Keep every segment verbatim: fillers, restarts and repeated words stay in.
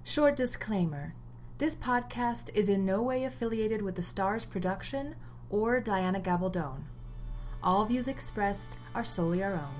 Short disclaimer. This podcast is in no way affiliated with the Stars production or Diana Gabaldon. All views expressed are solely our own.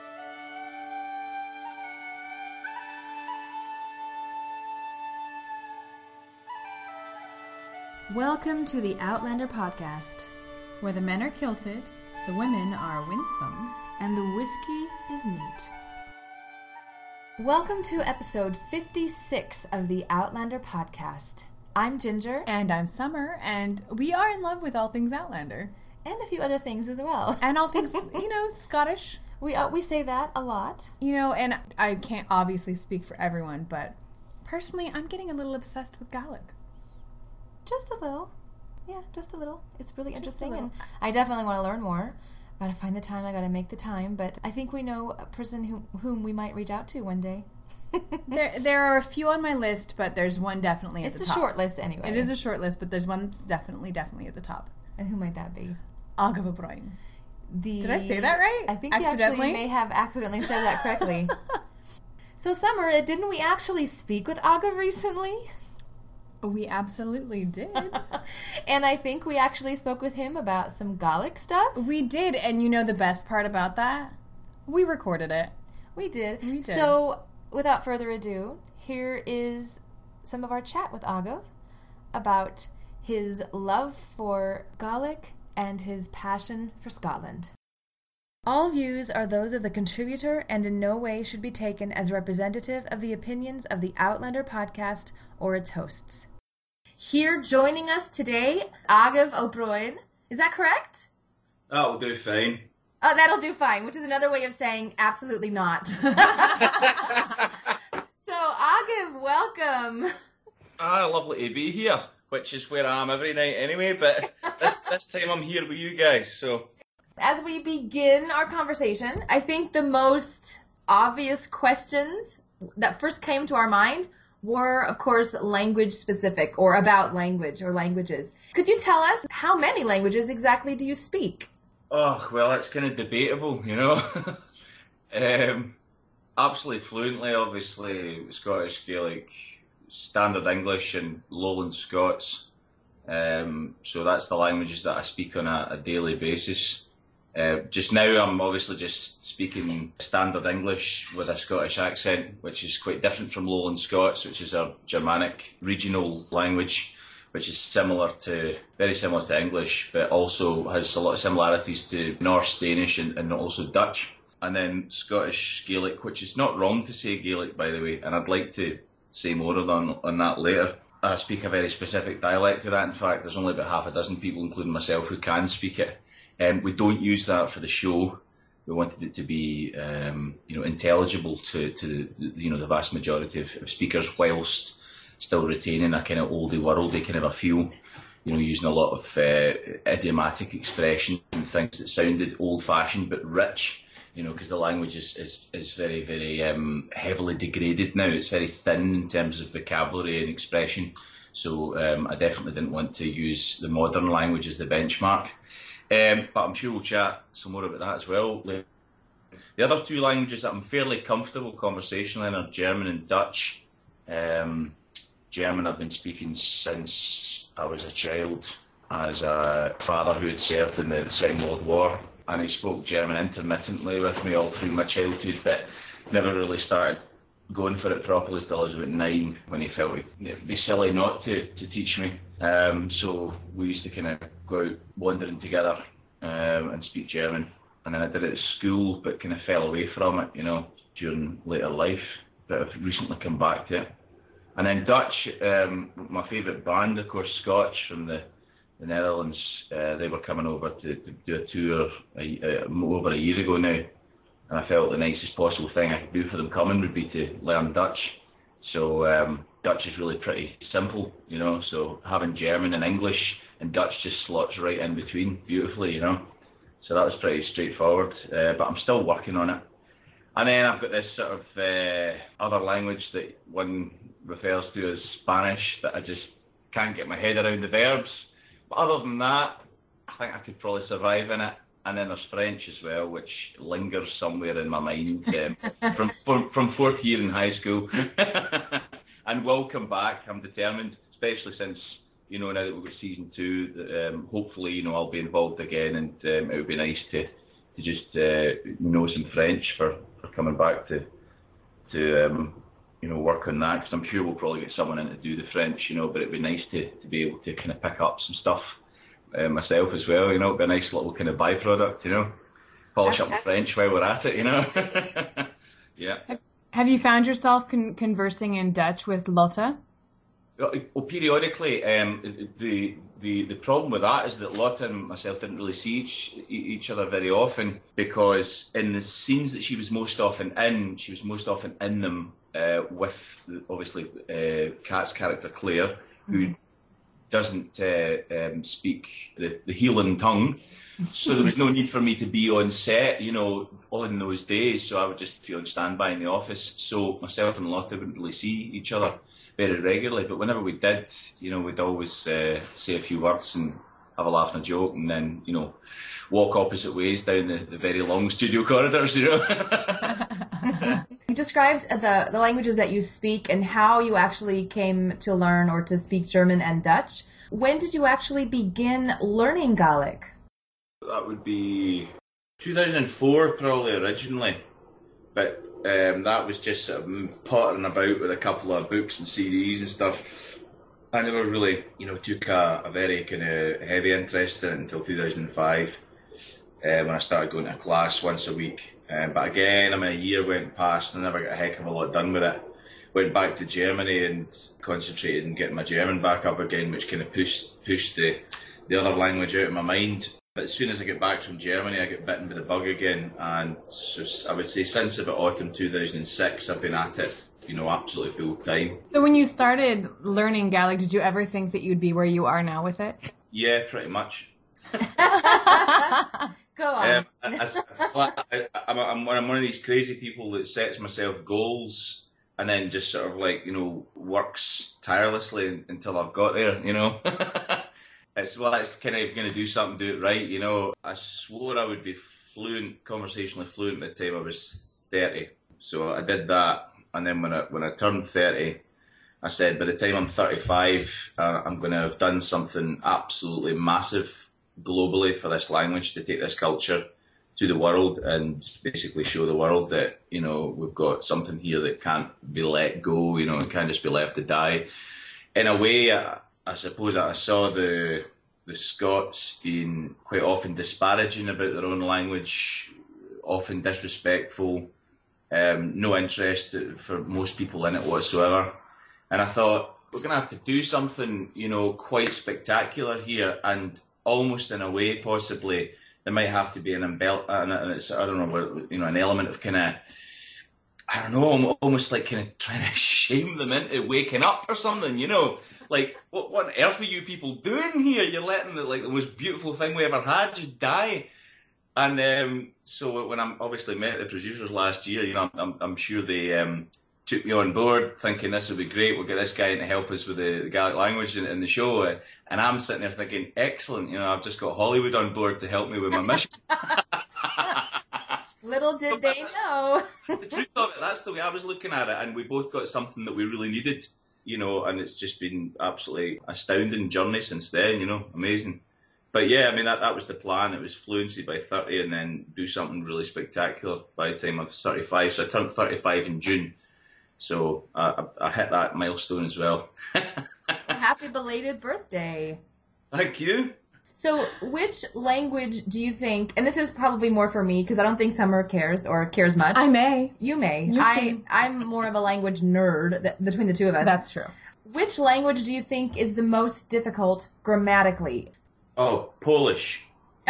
Welcome to the Outlander podcast, where the men are kilted, the women are winsome, and the whiskey is neat. Welcome to episode fifty-six of the Outlander podcast. I'm Ginger. And I'm Summer, and we are in love with all things Outlander. And a few other things as well. And all things, you know, Scottish. We uh, we say that a lot. You know, and I can't obviously speak for everyone, but personally, I'm getting a little obsessed with Gaelic. Just a little. Yeah, just a little. It's really Just interesting, and I definitely want to learn more. Gotta find the time, I gotta make the time, but I think we know a person who, whom we might reach out to one day. there there are a few on my list, but there's one definitely at it's the top. It's a short list anyway. It is a short list, but there's one that's definitely, definitely at the top. And who might that be? Agave O'Brien. The... Did I say that right? I think you actually may have accidentally said that correctly. So, Summer, didn't we actually speak with Agave recently? We absolutely did. And I think we actually spoke with him about some Gaelic stuff. We did, and you know the best part about that? We recorded it. We did. We did. So, without further ado, here is some of our chat with Agave about his love for Gaelic and his passion for Scotland. All views are those of the contributor and in no way should be taken as representative of the opinions of the Outlander podcast or its hosts. Here joining us today, Agave O'Brien. Is that correct? That'll do fine. Oh, that'll do fine, which is another way of saying absolutely not. So, Agave, welcome. Ah, lovely to be here, which is where I am every night anyway, but this this time I'm here with you guys, so... As we begin our conversation, I think the most obvious questions that first came to our mind were, of course, language specific or about language or languages. Could you tell us how many languages exactly do you speak? Oh, well, it's kind of debatable, you know. um, absolutely fluently, obviously, Scottish, Gaelic, Standard English and Lowland Scots. Um, so that's the languages that I speak on a, a daily basis. Uh, just now I'm obviously just speaking Standard English with a Scottish accent, which is quite different from Lowland Scots, which is our Germanic regional language, which is similar to, very similar to English, but also has a lot of similarities to Norse, Danish and, and also Dutch. And then Scottish Gaelic, which is not wrong to say Gaelic, by the way, and I'd like to say more on, on that later. I speak a very specific dialect of that. In fact, there's only about half a dozen people, including myself, who can speak it. Um, we don't use that for the show. We wanted it to be, um, you know, intelligible to, to you know, the vast majority of, of speakers, whilst still retaining a kind of oldie worldy kind of a feel. You know, using a lot of uh, idiomatic expressions and things that sounded old-fashioned but rich. You know, because the language is is, is very very um, heavily degraded now. It's very thin in terms of vocabulary and expression. So um, I definitely didn't want to use the modern language as the benchmark. Um, but I'm sure we'll chat some more about that as well. The other two languages that I'm fairly comfortable conversationally in are German and Dutch. Um, German I've been speaking since I was a child, as a father who had served in the Second World War, and he spoke German intermittently with me all through my childhood, but never really started going for it properly until I was about nine, when he felt it'd be silly not to, to teach me. Um, so we used to kind of go out wandering together um, and speak German. And then I did it at school, but kind of fell away from it, you know, during later life. But I've recently come back to it. And then Dutch, um, my favourite band, of course, Scotch from the, the Netherlands. Uh, they were coming over to, to do a tour a, uh, over a year ago now. And I felt the nicest possible thing I could do for them coming would be to learn Dutch. So um, Dutch is really pretty simple, you know, so having German and English and Dutch just slots right in between beautifully, you know. So that was pretty straightforward, uh, but I'm still working on it. And then I've got this sort of uh, other language that one refers to as Spanish that I just can't get my head around the verbs. But other than that, I think I could probably survive in it. And then there's French as well, which lingers somewhere in my mind um, from, from from fourth year in high school. and will come back. I'm determined, especially since, you know, now that we've got season two, that, um, hopefully, you know, I'll be involved again, and um, it would be nice to to just uh, know some French for, for coming back to to um, you know, work on that, because I'm sure we'll probably get someone in to do the French, you know, but it'd be nice to, to be able to kind of pick up some stuff uh, myself as well, you know. It'd be a nice little kind of byproduct, you know, polish up the French while we're at it, you know. Yeah. Have, have you found yourself con- conversing in Dutch with Lotte? Well, periodically, um, the the the problem with that is that Lotte and myself didn't really see each each other very often, because in the scenes that she was most often in, she was most often in them uh, with obviously uh, Kat's character Claire, who mm-hmm. doesn't uh, um, speak the the Hieland tongue, so there was no need for me to be on set, you know, on those days. So I would just be on standby in the office. So myself and Lotte wouldn't really see each other very regularly, but whenever we did, you know, we'd always uh, say a few words and have a laugh and a joke, and then, you know, walk opposite ways down the, the very long studio corridors, you know. You described the, the languages that you speak and how you actually came to learn or to speak German and Dutch. When did you actually begin learning Gaelic? That would be two thousand four, probably, originally. But um, that was just sort of pottering about with a couple of books and C Ds and stuff. I never really, you know, took a, a very kind of heavy interest in it until two thousand five, uh, when I started going to class once a week. Um, but again, I mean, a year went past and I never got a heck of a lot done with it. Went back to Germany and concentrated on getting my German back up again, which kind of pushed pushed the, the other language out of my mind. But as soon as I get back from Germany, I get bitten with the bug again, and so I would say since about autumn two thousand six, I've been at it, you know, absolutely full time. So when you started learning Gaelic, did you ever think that you'd be where you are now with it? Yeah, pretty much. Go on. Um, I, I, I'm, I'm, I'm one of these crazy people that sets myself goals and then just sort of like, you know, works tirelessly until I've got there, you know. It's, well, it's kind of going to do something, do it right, you know. I swore I would be fluent, conversationally fluent by the time I was thirty. So I did that, and then when I when I turned thirty, I said by the time I'm thirty-five, uh, I'm going to have done something absolutely massive globally for this language, to take this culture to the world and basically show the world that, you know, we've got something here that can't be let go, you know, it can't just be left to die. In a way, I, I suppose I saw the the Scots being quite often disparaging about their own language, often disrespectful, um, no interest for most people in it whatsoever. And I thought, we're going to have to do something, you know, quite spectacular here, and almost in a way, possibly, there might have to be an embell, and it's, I don't know, you know, an element of kind of, I don't know, almost like kind of trying to shame them into waking up or something, you know. Like, what, what on earth are you people doing here? You're letting the, like, the most beautiful thing we ever had just die. And um, so when I obviously met the producers last year, you know, I'm, I'm sure they um, took me on board, thinking this will be great. We'll get this guy in to help us with the, the Gaelic language in, in the show. And I'm sitting there thinking, excellent, you know, I've just got Hollywood on board to help me with my mission. Little did they know. The truth of it, that's the way I was looking at it, and we both got something that we really needed, you know, and it's just been absolutely astounding journey since then, you know, amazing. But yeah, I mean, that, that was the plan. It was fluency by thirty and then do something really spectacular by the time I was thirty-five. So I turned thirty-five in June. So I, I, I hit that milestone as well. Happy belated birthday. Thank you. So which language do you think, and this is probably more for me because I don't think Summer cares or cares much. I may. You may. You I, can. I'm more of a language nerd th- between the two of us. That's true. Which language do you think is the most difficult grammatically? Oh, Polish.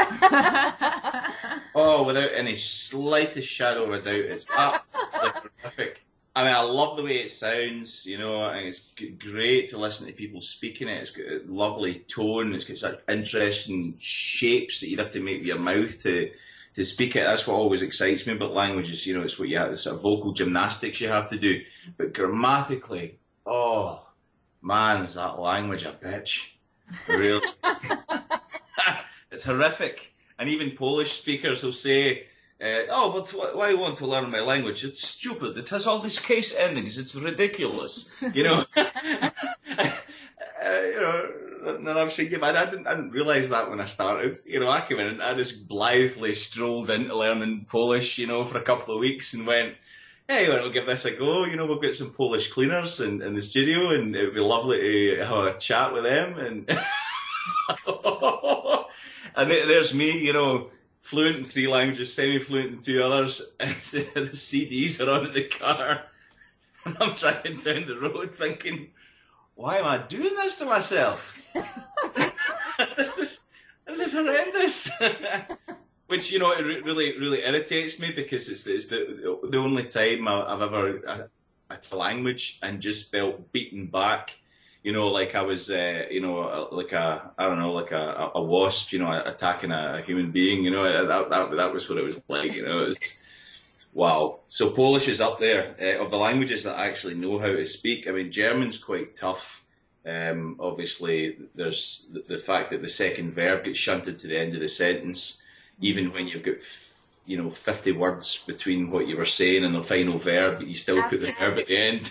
Oh, without any slightest shadow of a doubt, it's absolutely horrific. I mean, I love the way it sounds, you know, and it's g- great to listen to people speaking it. It's got a lovely tone. It's got such interesting shapes that you'd have to make with your mouth to to speak it. That's what always excites me about languages. You know, it's what you have, the sort of vocal gymnastics you have to do. But grammatically, oh, man, is that language a bitch. Really. It's horrific. And even Polish speakers will say, Uh, oh, but wh- why want to learn my language? It's stupid. It has all these case endings. It's ridiculous. You know. uh, you know. And I'm thinking, man, I didn't, I didn't realise that when I started. You know, I came in and I just blithely strolled into learning Polish, you know, for a couple of weeks and went, hey, why don't we give this a go? You know, we've got some Polish cleaners in, in the studio and it would be lovely to have a chat with them. And, and there's me, you know, fluent in three languages, semi-fluent in two others. And the C Ds are on in the car. And I'm driving down the road thinking, why am I doing this to myself? this, is, this is horrendous. Which, you know, it re- really, really irritates me because it's, it's the the only time I've ever had a language and just felt beaten back. You know, like I was, uh, you know, like a, I don't know, like a, a wasp, you know, attacking a, a human being. You know, that, that that was what it was like. You know, it was, wow. So Polish is up there uh, of the languages that I actually know how to speak. I mean, German's quite tough. Um, obviously, there's the, the fact that the second verb gets shunted to the end of the sentence, even when you've got, you know, fifty words between what you were saying and the final verb, but you still put the verb at the end.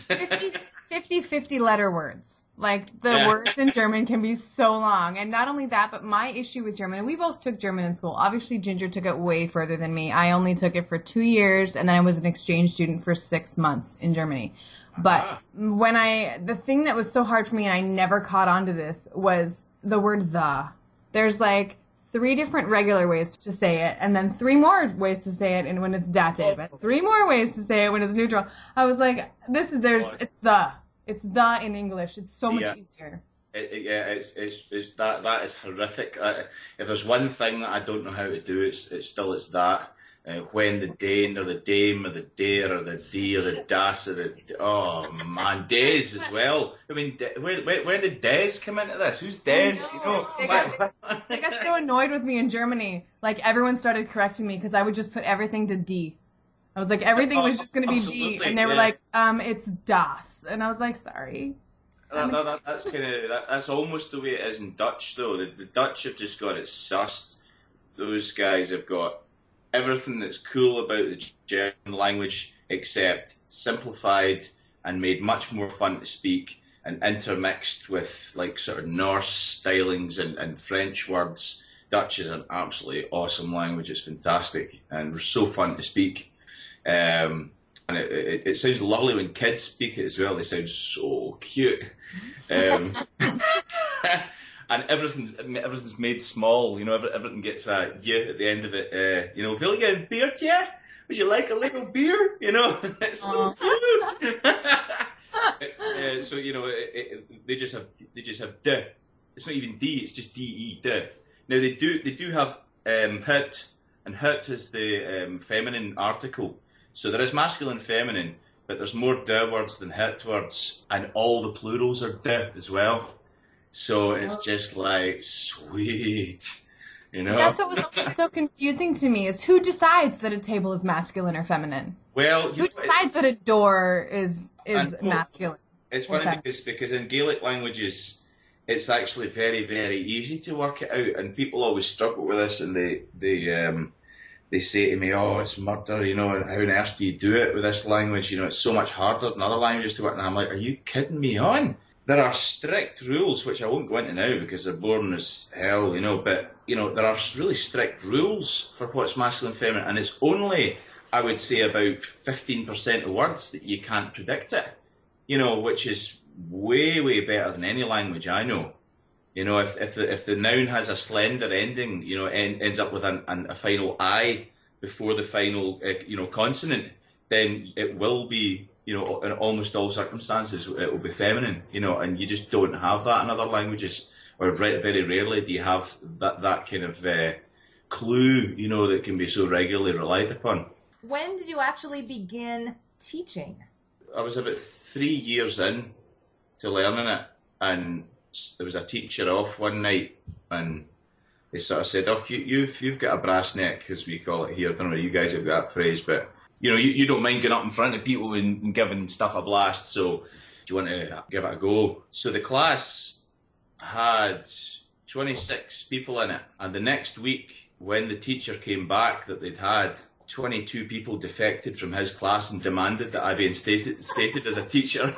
fifty, fifty letter words. Like, the Yeah. words in German can be so long. And not only that, but my issue with German, and we both took German in school. Obviously, Ginger took it way further than me. I only took it for two years, and then I was an exchange student for six months in Germany. But Ah. when I, the thing that was so hard for me, and I never caught on to this, was the word the. There's like three different regular ways to say it, and then three more ways to say it and when it's dative, and three more ways to say it when it's neutral. I was like, this is, there's, it's the. It's the in English. It's so much Yeah. easier. It, it, yeah, it's, it's, it's that that is horrific. Uh, if there's one thing that I don't know how to do, it's it's still it's that. Uh, when the Dane or the Dame or the Dare or the D or the Das or the oh man, Des as well. I mean, De, where, where where did Des come into this? Who's Des? You know, They got, they got so annoyed with me in Germany. Like, everyone started correcting me because I would just put everything to D. I was like, everything was just going to be D, and they were yeah. like, um, it's Das, and I was like, sorry. That, that, that, that's kind of that, that's almost the way it is in Dutch, though. The, the Dutch have just got it sussed. Those guys have got everything that's cool about the German language, except simplified and made much more fun to speak, and intermixed with like sort of Norse stylings and, and French words. Dutch is an absolutely awesome language. It's fantastic and so fun to speak. Um, and it, it, it sounds lovely when kids speak it as well. They sound so cute. Um, and everything's everything's made small. You know, every, everything gets a "y" at the end of it. Uh, you know, will you a beer, yeah? Would you like a little beer? You know, it's so cute. uh, so you know, it, it, they just have they just have "d." It's not even D. It's just D E D. Now they do they do have um, "hut," and "hut" is the um, feminine article. So there is masculine and feminine, but there's more "d" words than "hut" words, and all the plurals are "d" as well. So it's just like, sweet, you know? That's what was always so confusing to me, is who decides that a table is masculine or feminine? Well, Who you, decides that a door is is And, well, masculine? it's or funny feminine? because, because in Gaelic languages, it's actually very, very easy to work it out, and people always struggle with this, and they, they, um, they say to me, oh, it's murder, you know, and how on earth do you do it with this language? You know, it's so much harder than other languages to work. And I'm like, are you kidding me on? There are strict rules, which I won't go into now because they're boring as hell, you know, but, you know, there are really strict rules for what's masculine and feminine, and it's only, I would say, about fifteen percent of words that you can't predict it, you know, which is way, way better than any language I know. You know, if if the, if the noun has a slender ending, you know, en, ends up with an, an, a final I before the final, uh, you know, consonant, then it will be, you know, in almost all circumstances, it will be feminine, you know, and you just don't have that in other languages, or very rarely do you have that, that kind of uh, clue, you know, that can be so regularly relied upon. When did you actually begin teaching? I was about three years in to learning it, and there was a teacher off one night, and they sort of said, oh, you, you've, you've got a brass neck, as we call it here. I don't know if you guys have got that phrase, but, you know, you, you don't mind getting up in front of people and, and giving stuff a blast, so do you want to give it a go? So the class had twenty-six people in it, and the next week, when the teacher came back that they'd had, twenty-two people defected from his class and demanded that I be instated stated as a teacher.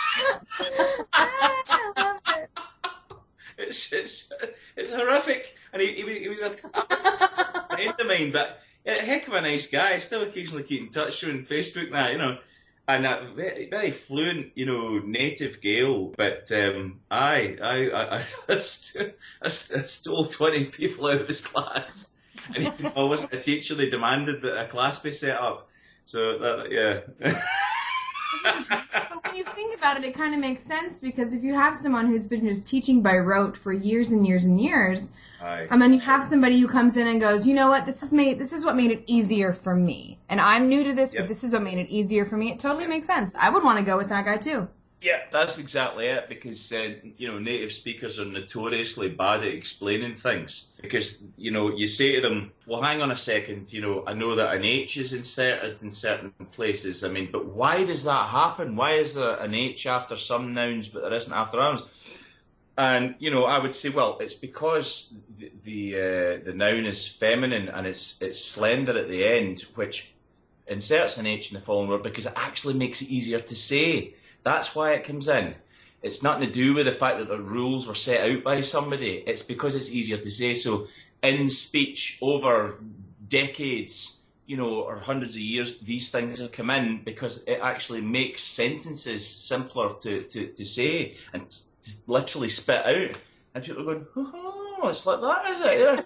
I love it. It's it's it's horrific, and he he, was- he was a friend of mine, but a heck of a nice guy. I still occasionally keep in touch with him on Facebook and that, you know, and a very, very fluent, you know, native Gael. But um, I I I, I, st- I st- stole twenty people out of his class, and even though I wasn't a teacher, they demanded that a class be set up. So that, yeah. But when you think about it, it kind of makes sense, because if you have someone who's been just teaching by rote for years and years and years, Aye. and then you have somebody who comes in and goes, you know what, this is made, this is what made it easier for me, and I'm new to this, Yep. but this is what made it easier for me. It totally makes sense. I would want to go with that guy too. Yeah, that's exactly it, because, uh, you know, native speakers are notoriously bad at explaining things. Because, you know, you say to them, well, hang on a second, you know, I know that an H is inserted in certain places. I mean, but why does that happen? Why is there an H after some nouns, but there isn't after others? And, you know, I would say, well, it's because the the, uh, the noun is feminine and it's it's slender at the end, which inserts an H in the following word because it actually makes it easier to say. That's why it comes in. It's nothing to do with the fact that the rules were set out by somebody. It's because it's easier to say. So in speech over decades, you know, or hundreds of years, these things have come in because it actually makes sentences simpler to, to, to say and to literally spit out. And people are going, oh, it's like that, is it? Yeah.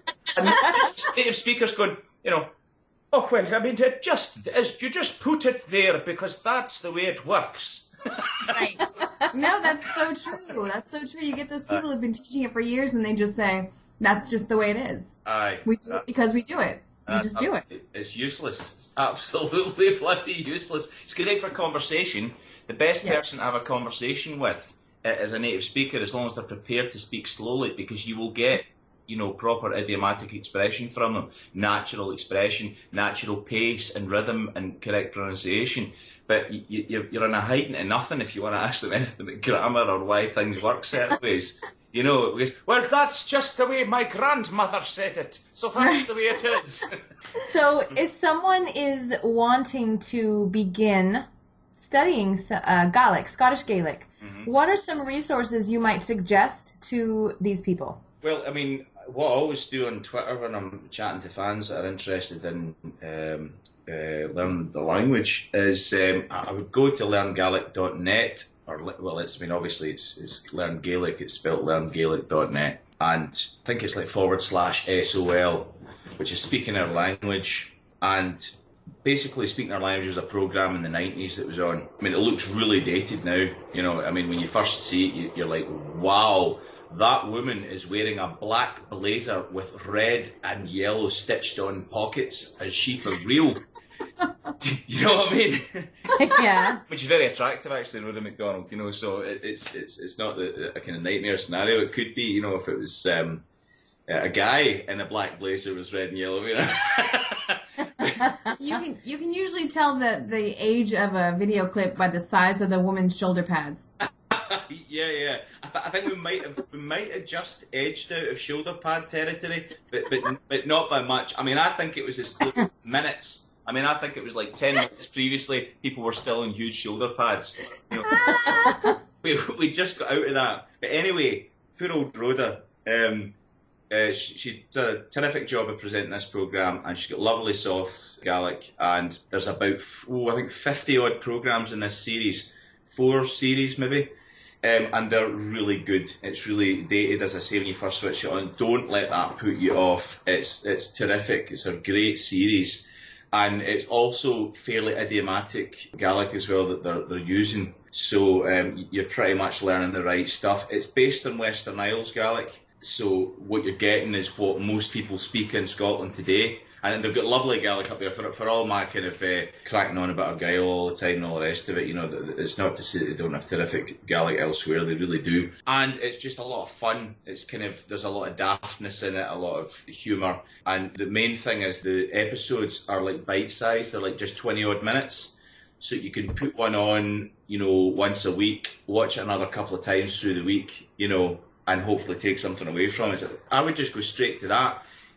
And native speakers going, you know, oh, well, I mean, it just is, you just put it there because that's the way it works. Right. No, that's so true. That's so true. You get those people who've been teaching it for years and they just say, that's just the way it is. Aye. We do it because we do it. We Uh, just do it. It's useless. It's absolutely bloody useless. It's great for conversation. The best Yeah. person to have a conversation with uh, is a native speaker, as long as they're prepared to speak slowly, because you will get, you know, proper idiomatic expression from them, natural expression, natural pace and rhythm and correct pronunciation. But you, you, you're in a heighten to nothing if you want to ask them anything about grammar or why things work certain ways. You know, because, well, that's just the way my grandmother said it, so that's Right. the way it is. So, if someone is wanting to begin studying uh, Gaelic, Scottish Gaelic, Mhm. what are some resources you might suggest to these people? Well, I mean, what I always do on Twitter when I'm chatting to fans that are interested in um, uh, learning the language is um, I I would go to learn gaelic dot net, or li- well, it's I mean obviously it's, it's Learn Gaelic. It's spelled learn gaelic dot net, and I think it's like forward slash S O L, which is Speaking Our Language, and basically Speaking Our Language was a program in the nineties that was on. I mean, it looks really dated now. You know, I mean, when you first see it, you- you're like, wow. That woman is wearing a black blazer with red and yellow stitched on pockets. Is she for real? You know what I mean? Yeah. Which is very attractive, actually, Rhoda McDonald. You know, so it, it's it's it's not the, a kind of nightmare scenario. It could be, you know, if it was um, a guy in a black blazer with red and yellow. You know. You can you can usually tell the, the age of a video clip by the size of the woman's shoulder pads. Yeah, yeah. I, th- I think we might have we might have just edged out of shoulder pad territory, but but but not by much. I mean, I think it was as close as minutes. I mean, I think it was like ten minutes previously. People were still in huge shoulder pads. You know, we we just got out of that. But anyway, poor old Rhoda. Um, uh, she, she did a terrific job of presenting this programme, and she's got lovely soft Gaelic. And there's about oh, I think fifty odd programmes in this series, four series maybe. Um, and they're really good. It's really dated, as I say, when you first switch it on. Don't let that put you off. It's it's terrific. It's a great series. And it's also fairly idiomatic Gaelic as well that they're, they're using. So um, you're pretty much learning the right stuff. It's based on Western Isles Gaelic. So what you're getting is what most people speak in Scotland today. And they've got lovely Gaelic up there for for all my kind of uh, cracking on about Argyll all the time and all the rest of it. You know, it's not to say that they don't have terrific Gaelic elsewhere. They really do. And it's just a lot of fun. It's kind of, there's a lot of daftness in it, a lot of humour. And the main thing is the episodes are like bite-sized. They're like just twenty odd minutes. So you can put one on, you know, once a week, watch it another couple of times through the week, you know, and hopefully take something away from it. I would just go straight to that.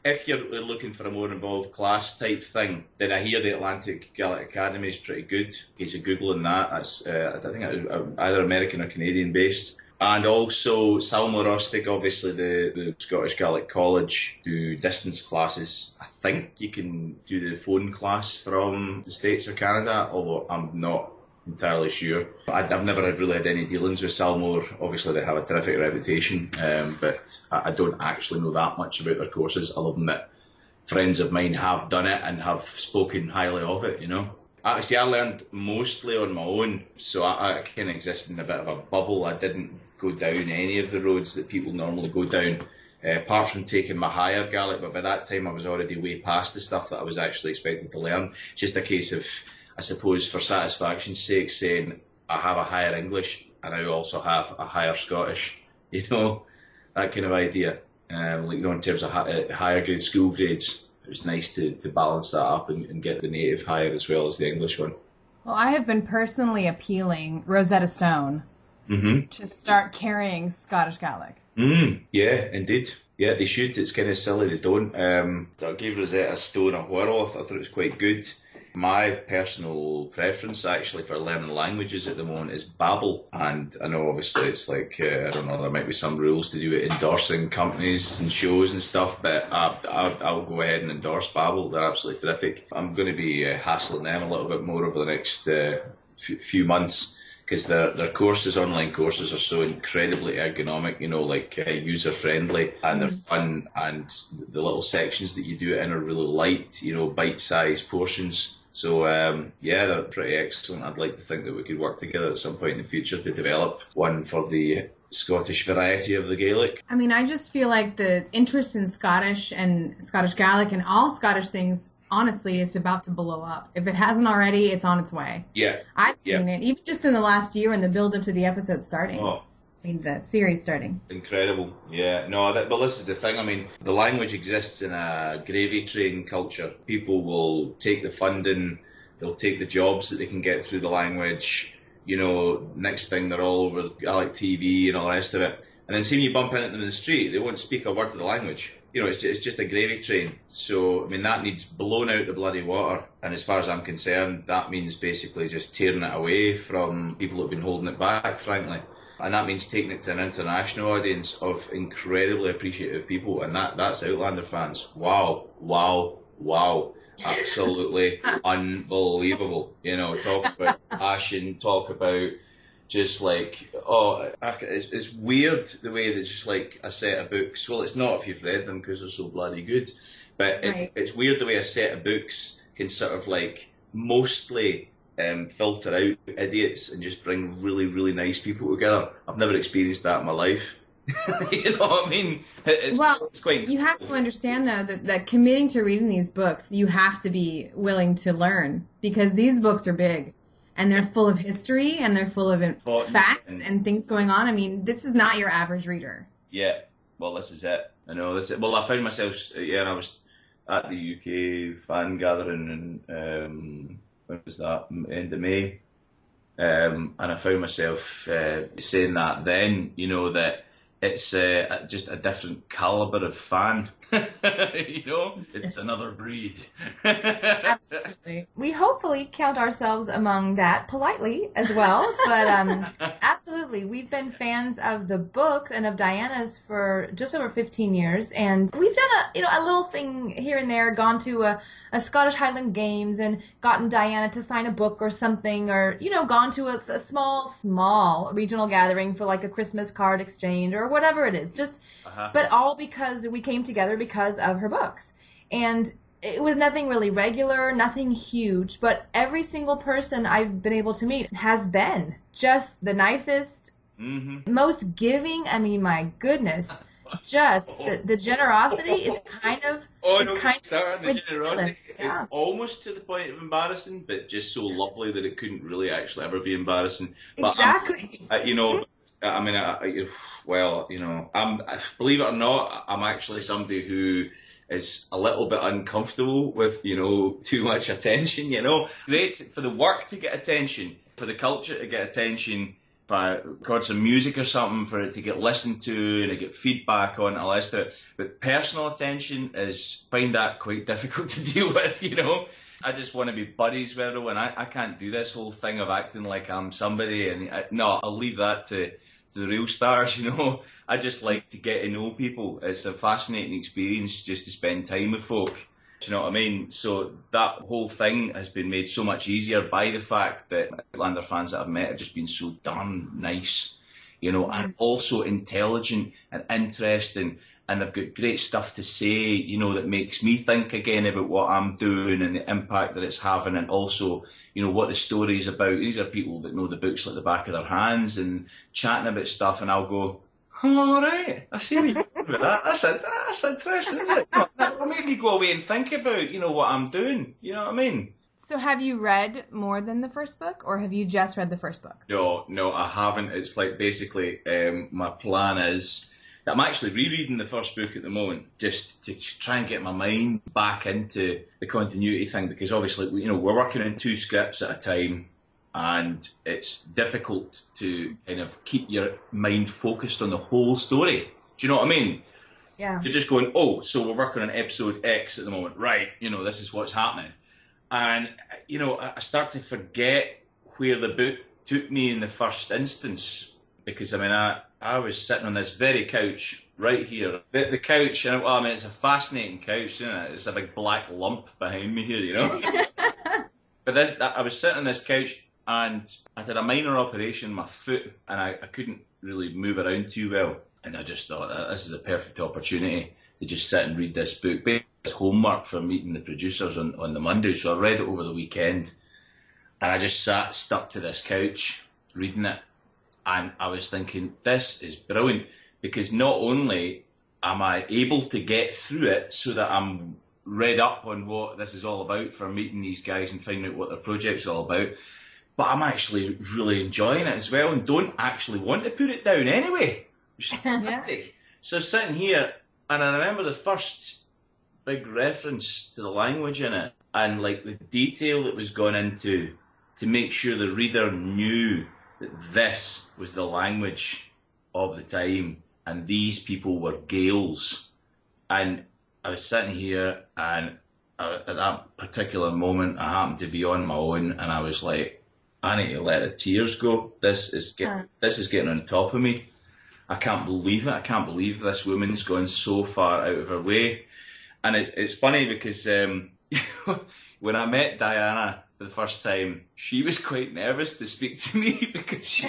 if you're looking for a more involved class type thing, then I hear the Atlantic Gaelic Academy is pretty good. In case you're Googling that, that's, uh, I think it's either American or Canadian based. And also Salmo Rustig, obviously the, the Scottish Gaelic College, do distance classes. I think you can do the phone class from the States or Canada, although I'm not entirely sure. I've never really had any dealings with Salmore. Obviously they have a terrific reputation, um, but I don't actually know that much about their courses, other than that friends of mine have done it and have spoken highly of it, you know. Actually, I learned mostly on my own, so I, I kind of existed in a bit of a bubble. I didn't go down any of the roads that people normally go down, uh, apart from taking my higher Gaelic, but by that time I was already way past the stuff that I was actually expected to learn. It's just a case of, I suppose, for satisfaction's sake, saying I have a higher English and I also have a higher Scottish, you know, that kind of idea. Um, like, you know, in terms of hi- higher grade school grades, it was nice to, to balance that up and, and get the native higher as well as the English one. Well, I have been personally appealing Rosetta Stone mm-hmm. to start carrying Scottish Gaelic. Mm, yeah, indeed. Yeah, they should. It's kind of silly they don't. Um, I gave Rosetta Stone a whirl. I thought it was quite good. My personal preference, actually, for learning languages at the moment is Babbel. And I know, obviously, it's like, uh, I don't know, there might be some rules to do with endorsing companies and shows and stuff, but I, I, I'll go ahead and endorse Babbel. They're absolutely terrific. I'm going to be uh, hassling them a little bit more over the next uh, f- few months, because their, their courses, online courses, are so incredibly ergonomic, you know, like uh, user-friendly, and they're fun, and the little sections that you do it in are really light, you know, bite-sized portions. So, um, yeah, they're pretty excellent. I'd like to think that we could work together at some point in the future to develop one for the Scottish variety of the Gaelic. I mean, I just feel like the interest in Scottish and Scottish Gaelic and all Scottish things, honestly, is about to blow up. If it hasn't already, it's on its way. Yeah. I've seen yeah. it, even just in the last year in the build-up to the episode starting. Oh. I mean, the series starting. Incredible. Yeah. No, that, but this is the thing. I mean, the language exists in a gravy train culture. People will take the funding, they'll take the jobs that they can get through the language. You know, next thing they're all over Gaelic T V and all the rest of it. And then see when you bump into them in the street, they won't speak a word of the language. You know, it's just, it's just a gravy train. So, I mean, that needs blown out the bloody water. And as far as I'm concerned, that means basically just tearing it away from people who have been holding it back, frankly. And that means taking it to an international audience of incredibly appreciative people. And that that's Outlander fans. Wow, wow, wow. Absolutely unbelievable. You know, talk about passion, talk about just like, oh, it's, it's weird the way that just like a set of books, well, it's not if you've read them because they're so bloody good, but it's, right. it's weird the way a set of books can sort of like mostly um, filter out idiots and just bring really, really nice people together. I've never experienced that in my life. You know what I mean? It's, well, it's quite you have to understand, though, that, that committing to reading these books, you have to be willing to learn, because these books are big. And they're full of history, and they're full of facts and, and things going on. I mean, this is not your average reader. Yeah, well, this is it. I know this. Is, well, I found myself, yeah, and I was at the U K fan gathering, and um, when was that? End of May, um, and I found myself uh, saying that then, you know, that it's uh, just a different caliber of fan. You know, it's another breed. Absolutely. We hopefully count ourselves among that politely as well, but um, absolutely, we've been fans of the books and of Diana's for just over fifteen years, and we've done a you know a little thing here and there, gone to a, a Scottish Highland Games and gotten Diana to sign a book or something, or you know gone to a, a small small regional gathering for like a Christmas card exchange or whatever it is, just uh-huh. but all because we came together because of her books. And it was nothing really regular, nothing huge, but every single person I've been able to meet has been just the nicest, mm-hmm. most giving. I mean, my goodness, just the, the generosity is kind of oh, it's no, kind of the ridiculous. Yeah. It's almost to the point of embarrassing, but just so lovely that it couldn't really actually ever be embarrassing. But exactly. I, you know. I mean, I, I, well, you know, I'm, believe it or not, I'm actually somebody who is a little bit uncomfortable with, you know, too much attention, you know. Great for the work to get attention, for the culture to get attention, if I record some music or something for it to get listened to and I get feedback on it, I'll listen to it. But personal attention is, find that quite difficult to deal with, you know. I just want to be buddies with everyone. I, I can't do this whole thing of acting like I'm somebody. And I, no, I'll leave that to, to the real stars, you know. I just like to get to know people. It's a fascinating experience just to spend time with folk. Do you know what I mean? So that whole thing has been made so much easier by the fact that Outlander fans that I've met have just been so darn nice, you know, and also intelligent and interesting. And they've got great stuff to say, you know, that makes me think again about what I'm doing and the impact that it's having, and also, you know, what the story is about. These are people that know the books like the back of their hands and chatting about stuff, and I'll go, all right, I see what you're doing with that. That's, a, that's interesting, isn't it? That'll make me go away and think about, you know, what I'm doing. You know what I mean? So have you read more than the first book, or have you just read the first book? No, no, I haven't. It's like basically um, my plan is that I'm actually rereading the first book at the moment just to try and get my mind back into the continuity thing, because obviously, you know, we're working on two scripts at a time. And it's difficult to kind of keep your mind focused on the whole story. Do you know what I mean? Yeah. You're just going, oh, so we're working on episode X at the moment. Right, you know, this is what's happening. And, you know, I start to forget where the book took me in the first instance. Because, I mean, I, I was sitting on this very couch right here. The, the couch, well, I mean, it's a fascinating couch, isn't it? It's a big black lump behind me here, you know? But this, I was sitting on this couch, and I did a minor operation on my foot, and I, I couldn't really move around too well. And I just thought, this is a perfect opportunity to just sit and read this book. Basically, it's homework for meeting the producers on, on the Monday. So I read it over the weekend, and I just sat stuck to this couch reading it. And I was thinking, this is brilliant, because not only am I able to get through it so that I'm read up on what this is all about for meeting these guys and finding out what their project's all about, but I'm actually really enjoying it as well and don't actually want to put it down anyway, which is fantastic. Yeah. So sitting here, and I remember the first big reference to the language in it, and like the detail that was gone into to make sure the reader knew that this was the language of the time and these people were Gaels. And I was sitting here, and I, at that particular moment I happened to be on my own, and I was like, I need to let the tears go. This is get, huh. this is getting on top of me. I can't believe it. I can't believe this woman's gone so far out of her way. And it's it's funny because um, when I met Diana for the first time, she was quite nervous to speak to me because she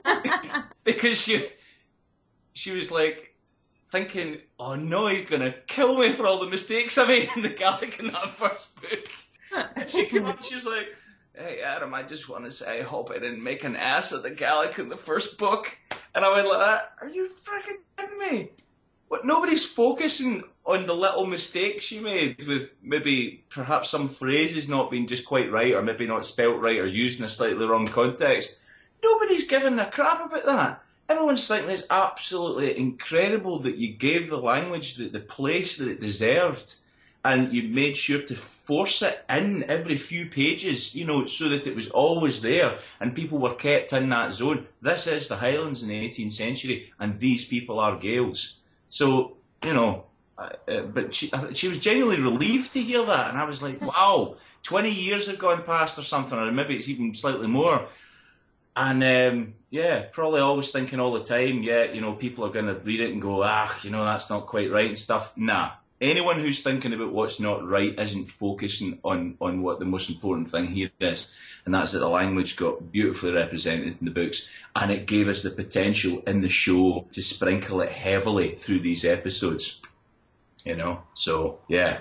because she she was like thinking, oh no, he's gonna kill me for all the mistakes I made in the Gaelic in that first book. And she came up, she was like, hey Adam, I just want to say I hope I didn't make an ass of the Gaelic in the first book. And I went like that, are you freaking kidding me? What, nobody's focusing on the little mistakes she made with maybe perhaps some phrases not being just quite right, or maybe not spelt right, or used in a slightly wrong context. Nobody's giving a crap about that. Everyone's thinking it's absolutely incredible that you gave the language the, the place that it deserved, and you made sure to force it in every few pages, you know, so that it was always there and people were kept in that zone. This is the Highlands in the eighteenth century, and these people are Gaels. So, you know, uh, but she, she was genuinely relieved to hear that, and I was like, wow, twenty years have gone past or something, or maybe it's even slightly more. And, um, yeah, probably always thinking all the time, yeah, you know, people are going to read it and go, ah, you know, that's not quite right and stuff. Nah. Anyone who's thinking about what's not right isn't focusing on, on what the most important thing here is, and that's that the language got beautifully represented in the books, and it gave us the potential in the show to sprinkle it heavily through these episodes, you know, so, yeah.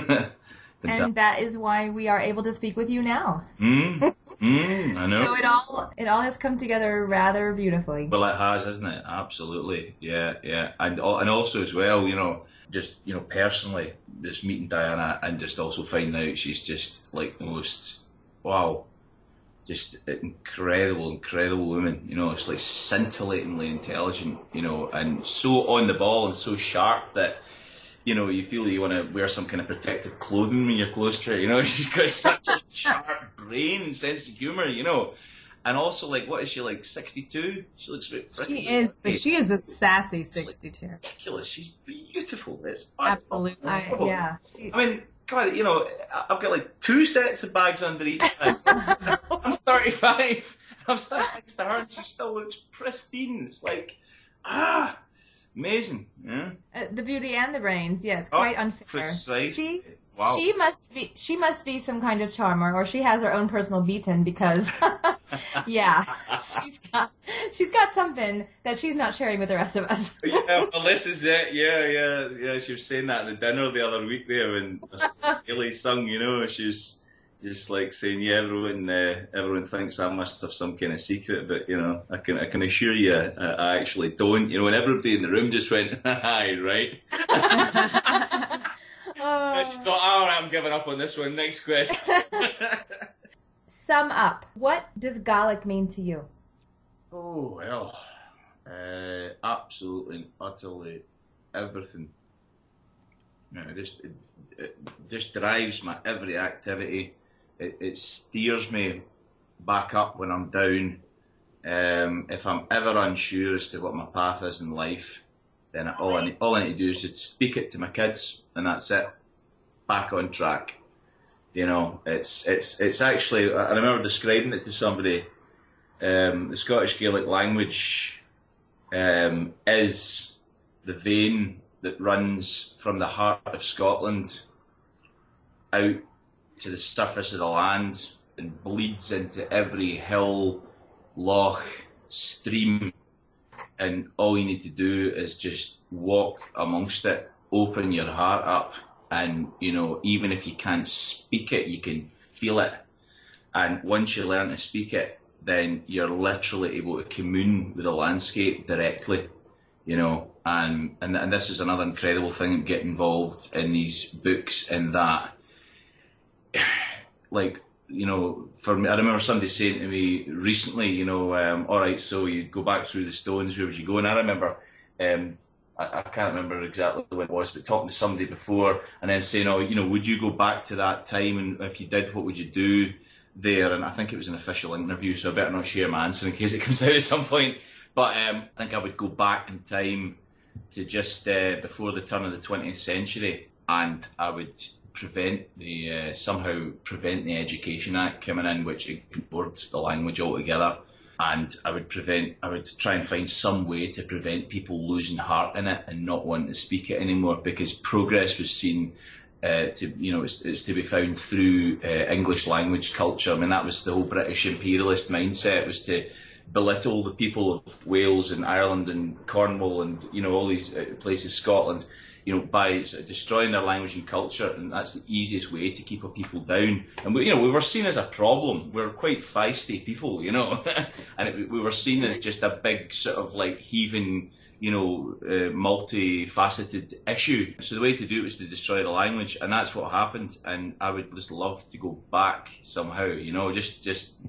And that is why we are able to speak with you now. Mm, mm, I know. So it all it all has come together rather beautifully. Well, it has, hasn't it? Absolutely, yeah, yeah. And, and also as well, you know, just, you know, personally, just meeting Diana and just also finding out she's just like the most, wow, just incredible, incredible woman. You know, it's like scintillatingly intelligent, you know, and so on the ball and so sharp that, you know, you feel you want to wear some kind of protective clothing when you're close to her, you know. She's got such a sharp brain and sense of humour, you know. And also, like, what is she, like, sixty-two? She looks very She is, but she is a sassy sixty-two. ridiculous. She's beautiful. It's Absolutely. I, yeah. She, I mean, God, you know, I've got like two sets of bags under each leg. I'm thirty-five. I'm standing next to her, and she still looks pristine. It's like, ah, amazing. Yeah. uh, the beauty and the brains. Yeah, it's quite Oh, unfair. Precisely. She, Wow. she must be. She must be some kind of charmer, or she has her own personal beaten because, yeah, she's got she's got something that she's not sharing with the rest of us. Yeah, well, this is it. Yeah, yeah, yeah. She was saying that at the dinner the other week there when Haley sung. You know, she was just like saying, "Yeah, everyone, uh, everyone thinks I must have some kind of secret, but you know, I can, I can assure you, I, I actually don't." You know, and everybody in the room just went, "Aye, right." Oh. She thought, "All right, I'm giving up on this one. Next question." Sum up. What does Gaelic mean to you? Oh, well, uh, absolutely and utterly everything. You know, it just, it, it just drives my every activity. It, it steers me back up when I'm down. Um, if I'm ever unsure as to what my path is in life, then all I, need, all I need to do is just speak it to my kids, and that's it. Back on track. You know, it's it's it's actually, I remember describing it to somebody. Um, the Scottish Gaelic language um, is the vein that runs from the heart of Scotland out to the surface of the land and bleeds into every hill, loch, stream, and all you need to do is just walk amongst it, open your heart up, and, you know, even if you can't speak it, you can feel it. And once you learn to speak it, then you're literally able to commune with the landscape directly, you know. And, and and this is another incredible thing, get involved in these books, in that, like, you know, for me, I remember somebody saying to me recently, you know, um, all right, so you go back through the stones, where would you go? And I remember, um, I, I can't remember exactly when it was, but talking to somebody before and then saying, oh, you know, would you go back to that time? And if you did, what would you do there? And I think it was an official interview, so I better not share my answer in case it comes out at some point. But um, I think I would go back in time to just uh, before the turn of the twentieth century, and I would prevent the uh, somehow prevent the Education Act coming in, which ignored the language altogether. And I would prevent, I would try and find some way to prevent people losing heart in it and not wanting to speak it anymore, because progress was seen uh, to, you know, it's, it's to be found through uh, English language culture. I mean, that was the whole British imperialist mindset, was to belittle the people of Wales and Ireland and Cornwall and, you know, all these places, Scotland, you know, by sort of destroying their language and culture, and that's the easiest way to keep a people down. And we, you know, we were seen as a problem. We were quite feisty people, you know, and it, we were seen as just a big sort of like heaving, you know, uh, multifaceted issue. So the way to do it was to destroy the language, and that's what happened. And I would just love to go back somehow, you know, just just.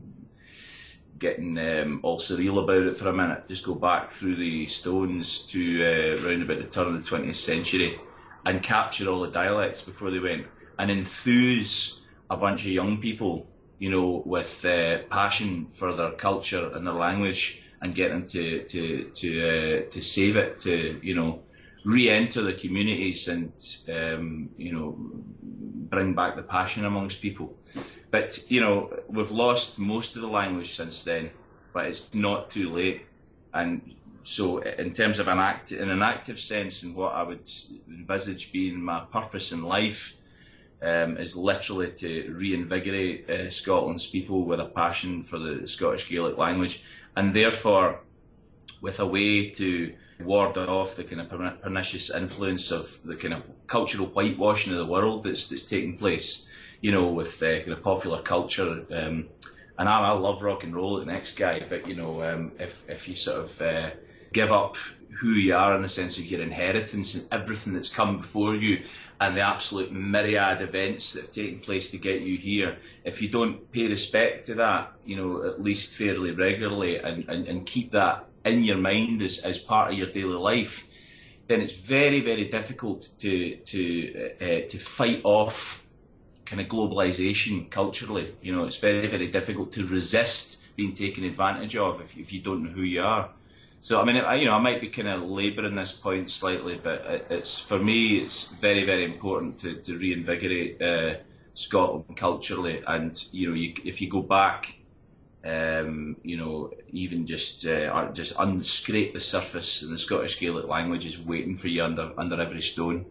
getting um, all surreal about it for a minute, just go back through the stones to uh, round about the turn of the twentieth century and capture all the dialects before they went, and enthuse a bunch of young people, you know, with uh, passion for their culture and their language, and get them to to to uh, to save it, to, you know, re-enter the communities and um, you know, bring back the passion amongst people. But, you know, we've lost most of the language since then, but it's not too late. And so in terms of an act, in an active sense, and what I would envisage being my purpose in life, um, is literally to reinvigorate uh, Scotland's people with a passion for the Scottish Gaelic language, and therefore with a way to ward off the kind of pernicious influence of the kind of cultural whitewashing of the world that's that's taking place, you know, with uh, kind of popular culture. Um, and I, I love rock and roll, the next guy, but, you know, um, if if you sort of uh, give up who you are in the sense of your inheritance and everything that's come before you and the absolute myriad events that have taken place to get you here, if you don't pay respect to that, you know, at least fairly regularly, and, and, and keep that in your mind as, as part of your daily life, then it's very, very difficult to to uh, to fight off kind of globalization culturally. You know, it's very, very difficult to resist being taken advantage of if, if you don't know who you are. So, I mean, I, you know, I might be kind of labouring this point slightly, but it, it's for me, it's very, very important to, to reinvigorate uh, Scotland culturally. And, you know, you, if you go back, um, you know, even just uh, just unscrape the surface, and the Scottish Gaelic language is waiting for you under under every stone.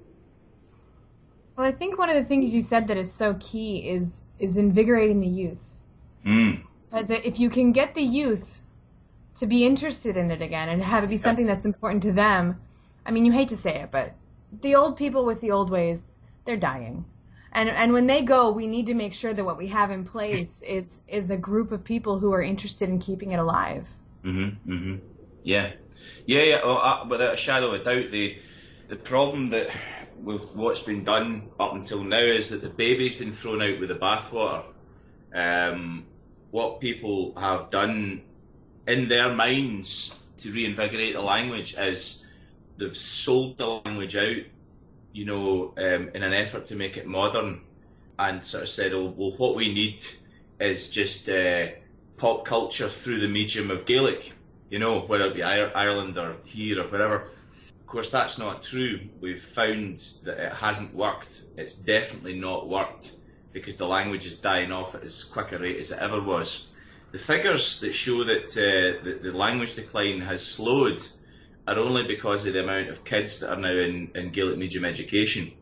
Well, I think one of the things you said that is so key is is invigorating the youth. Mm. Because if you can get the youth to be interested in it again and have it be something that's important to them, I mean, you hate to say it, but the old people with the old ways, they're dying. And and when they go, we need to make sure that what we have in place is is a group of people who are interested in keeping it alive. Mm-hmm, mm-hmm. Yeah. Yeah, yeah. Well, uh, without a shadow of a doubt, the, the problem that with what's been done up until now is that the baby's been thrown out with the bathwater. Um, what people have done in their minds to reinvigorate the language is they've sold the language out, you know, um, in an effort to make it modern, and sort of said, oh, well, what we need is just uh, pop culture through the medium of Gaelic, you know, whether it be Ireland or here or wherever. Of course, that's not true. We've found that it hasn't worked. It's definitely not worked, because the language is dying off at as quick a rate as it ever was. The figures that show that uh, the, the language decline has slowed are only because of the amount of kids that are now in, in Gaelic medium education.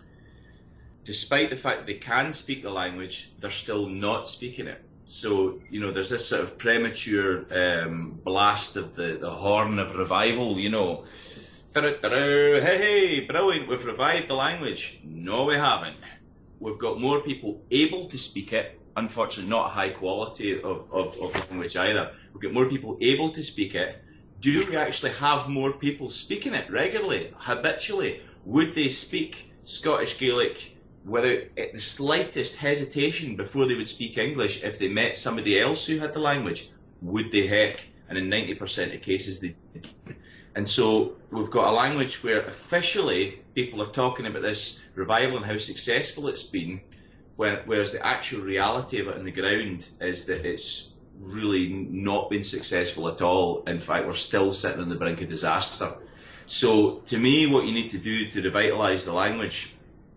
Despite the fact that they can speak the language, they're still not speaking it. So, you know, there's this sort of premature um, blast of the, the horn of revival, you know. Hey, hey, brilliant, we've revived the language. No, we haven't. We've got more people able to speak it, unfortunately not high quality of, of, of language either. We've got more people able to speak it. Do we actually have more people speaking it regularly, habitually? Would they speak Scottish Gaelic without the slightest hesitation before they would speak English if they met somebody else who had the language? Would they heck? And in ninety percent of cases they did. And so we've got a language where officially people are talking about this revival and how successful it's been, whereas the actual reality of it on the ground is that it's really not been successful at all. In fact, we're still sitting on the brink of disaster. So to me, what you need to do to revitalise the language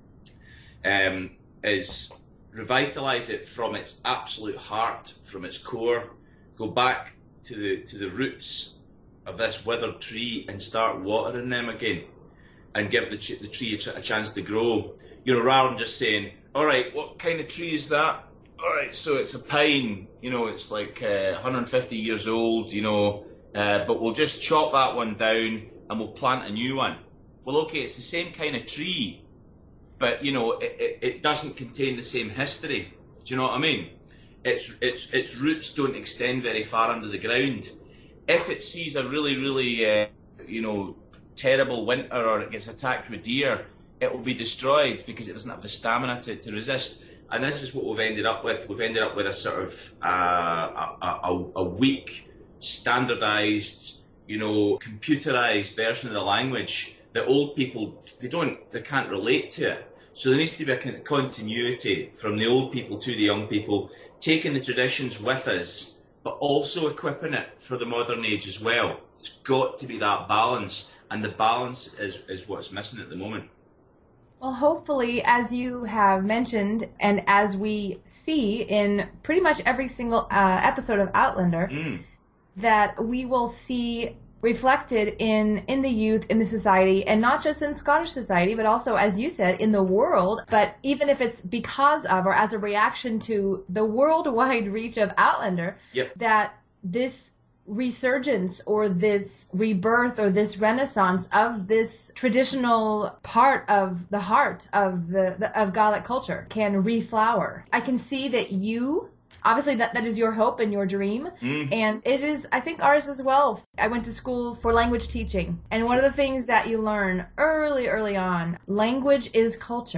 um, is revitalise it from its absolute heart, from its core, go back to the to the roots of this withered tree and start watering them again, and give the, the tree a, ch- a chance to grow. You know, rather than just saying, all right, what kind of tree is that? All right, so it's a pine, you know, it's like uh, one hundred fifty years old, you know, uh, but we'll just chop that one down and we'll plant a new one. Well, okay, it's the same kind of tree, but, you know, it, it, it doesn't contain the same history. Do you know what I mean? Its, its, its roots don't extend very far under the ground. If it sees a really, really, uh, you know, terrible winter, or it gets attacked with deer, it will be destroyed because it doesn't have the stamina to, to resist. And this is what we've ended up with. We've ended up with a sort of uh, a, a, a weak, standardised, you know, computerised version of the language that old people, they don't, they can't relate to it. So there needs to be a kind of continuity from the old people to the young people, taking the traditions with us, but also equipping it for the modern age as well. It's got to be that balance, and the balance is, is what's missing at the moment. Well, hopefully, as you have mentioned, and as we see in pretty much every single uh, episode of Outlander, Mm. that we will see reflected in, in the youth, in the society, and not just in Scottish society, but also, as you said, in the world. But even if it's because of or as a reaction to the worldwide reach of Outlander, Yep. that this resurgence or this rebirth or this renaissance of this traditional part of the heart of the, the of Gaelic culture can reflower. I can see that you, obviously that, that is your hope and your dream, Mm. and it is, I think, ours as well. I went to school for language teaching, and one of the things that you learn early, early on, language is culture.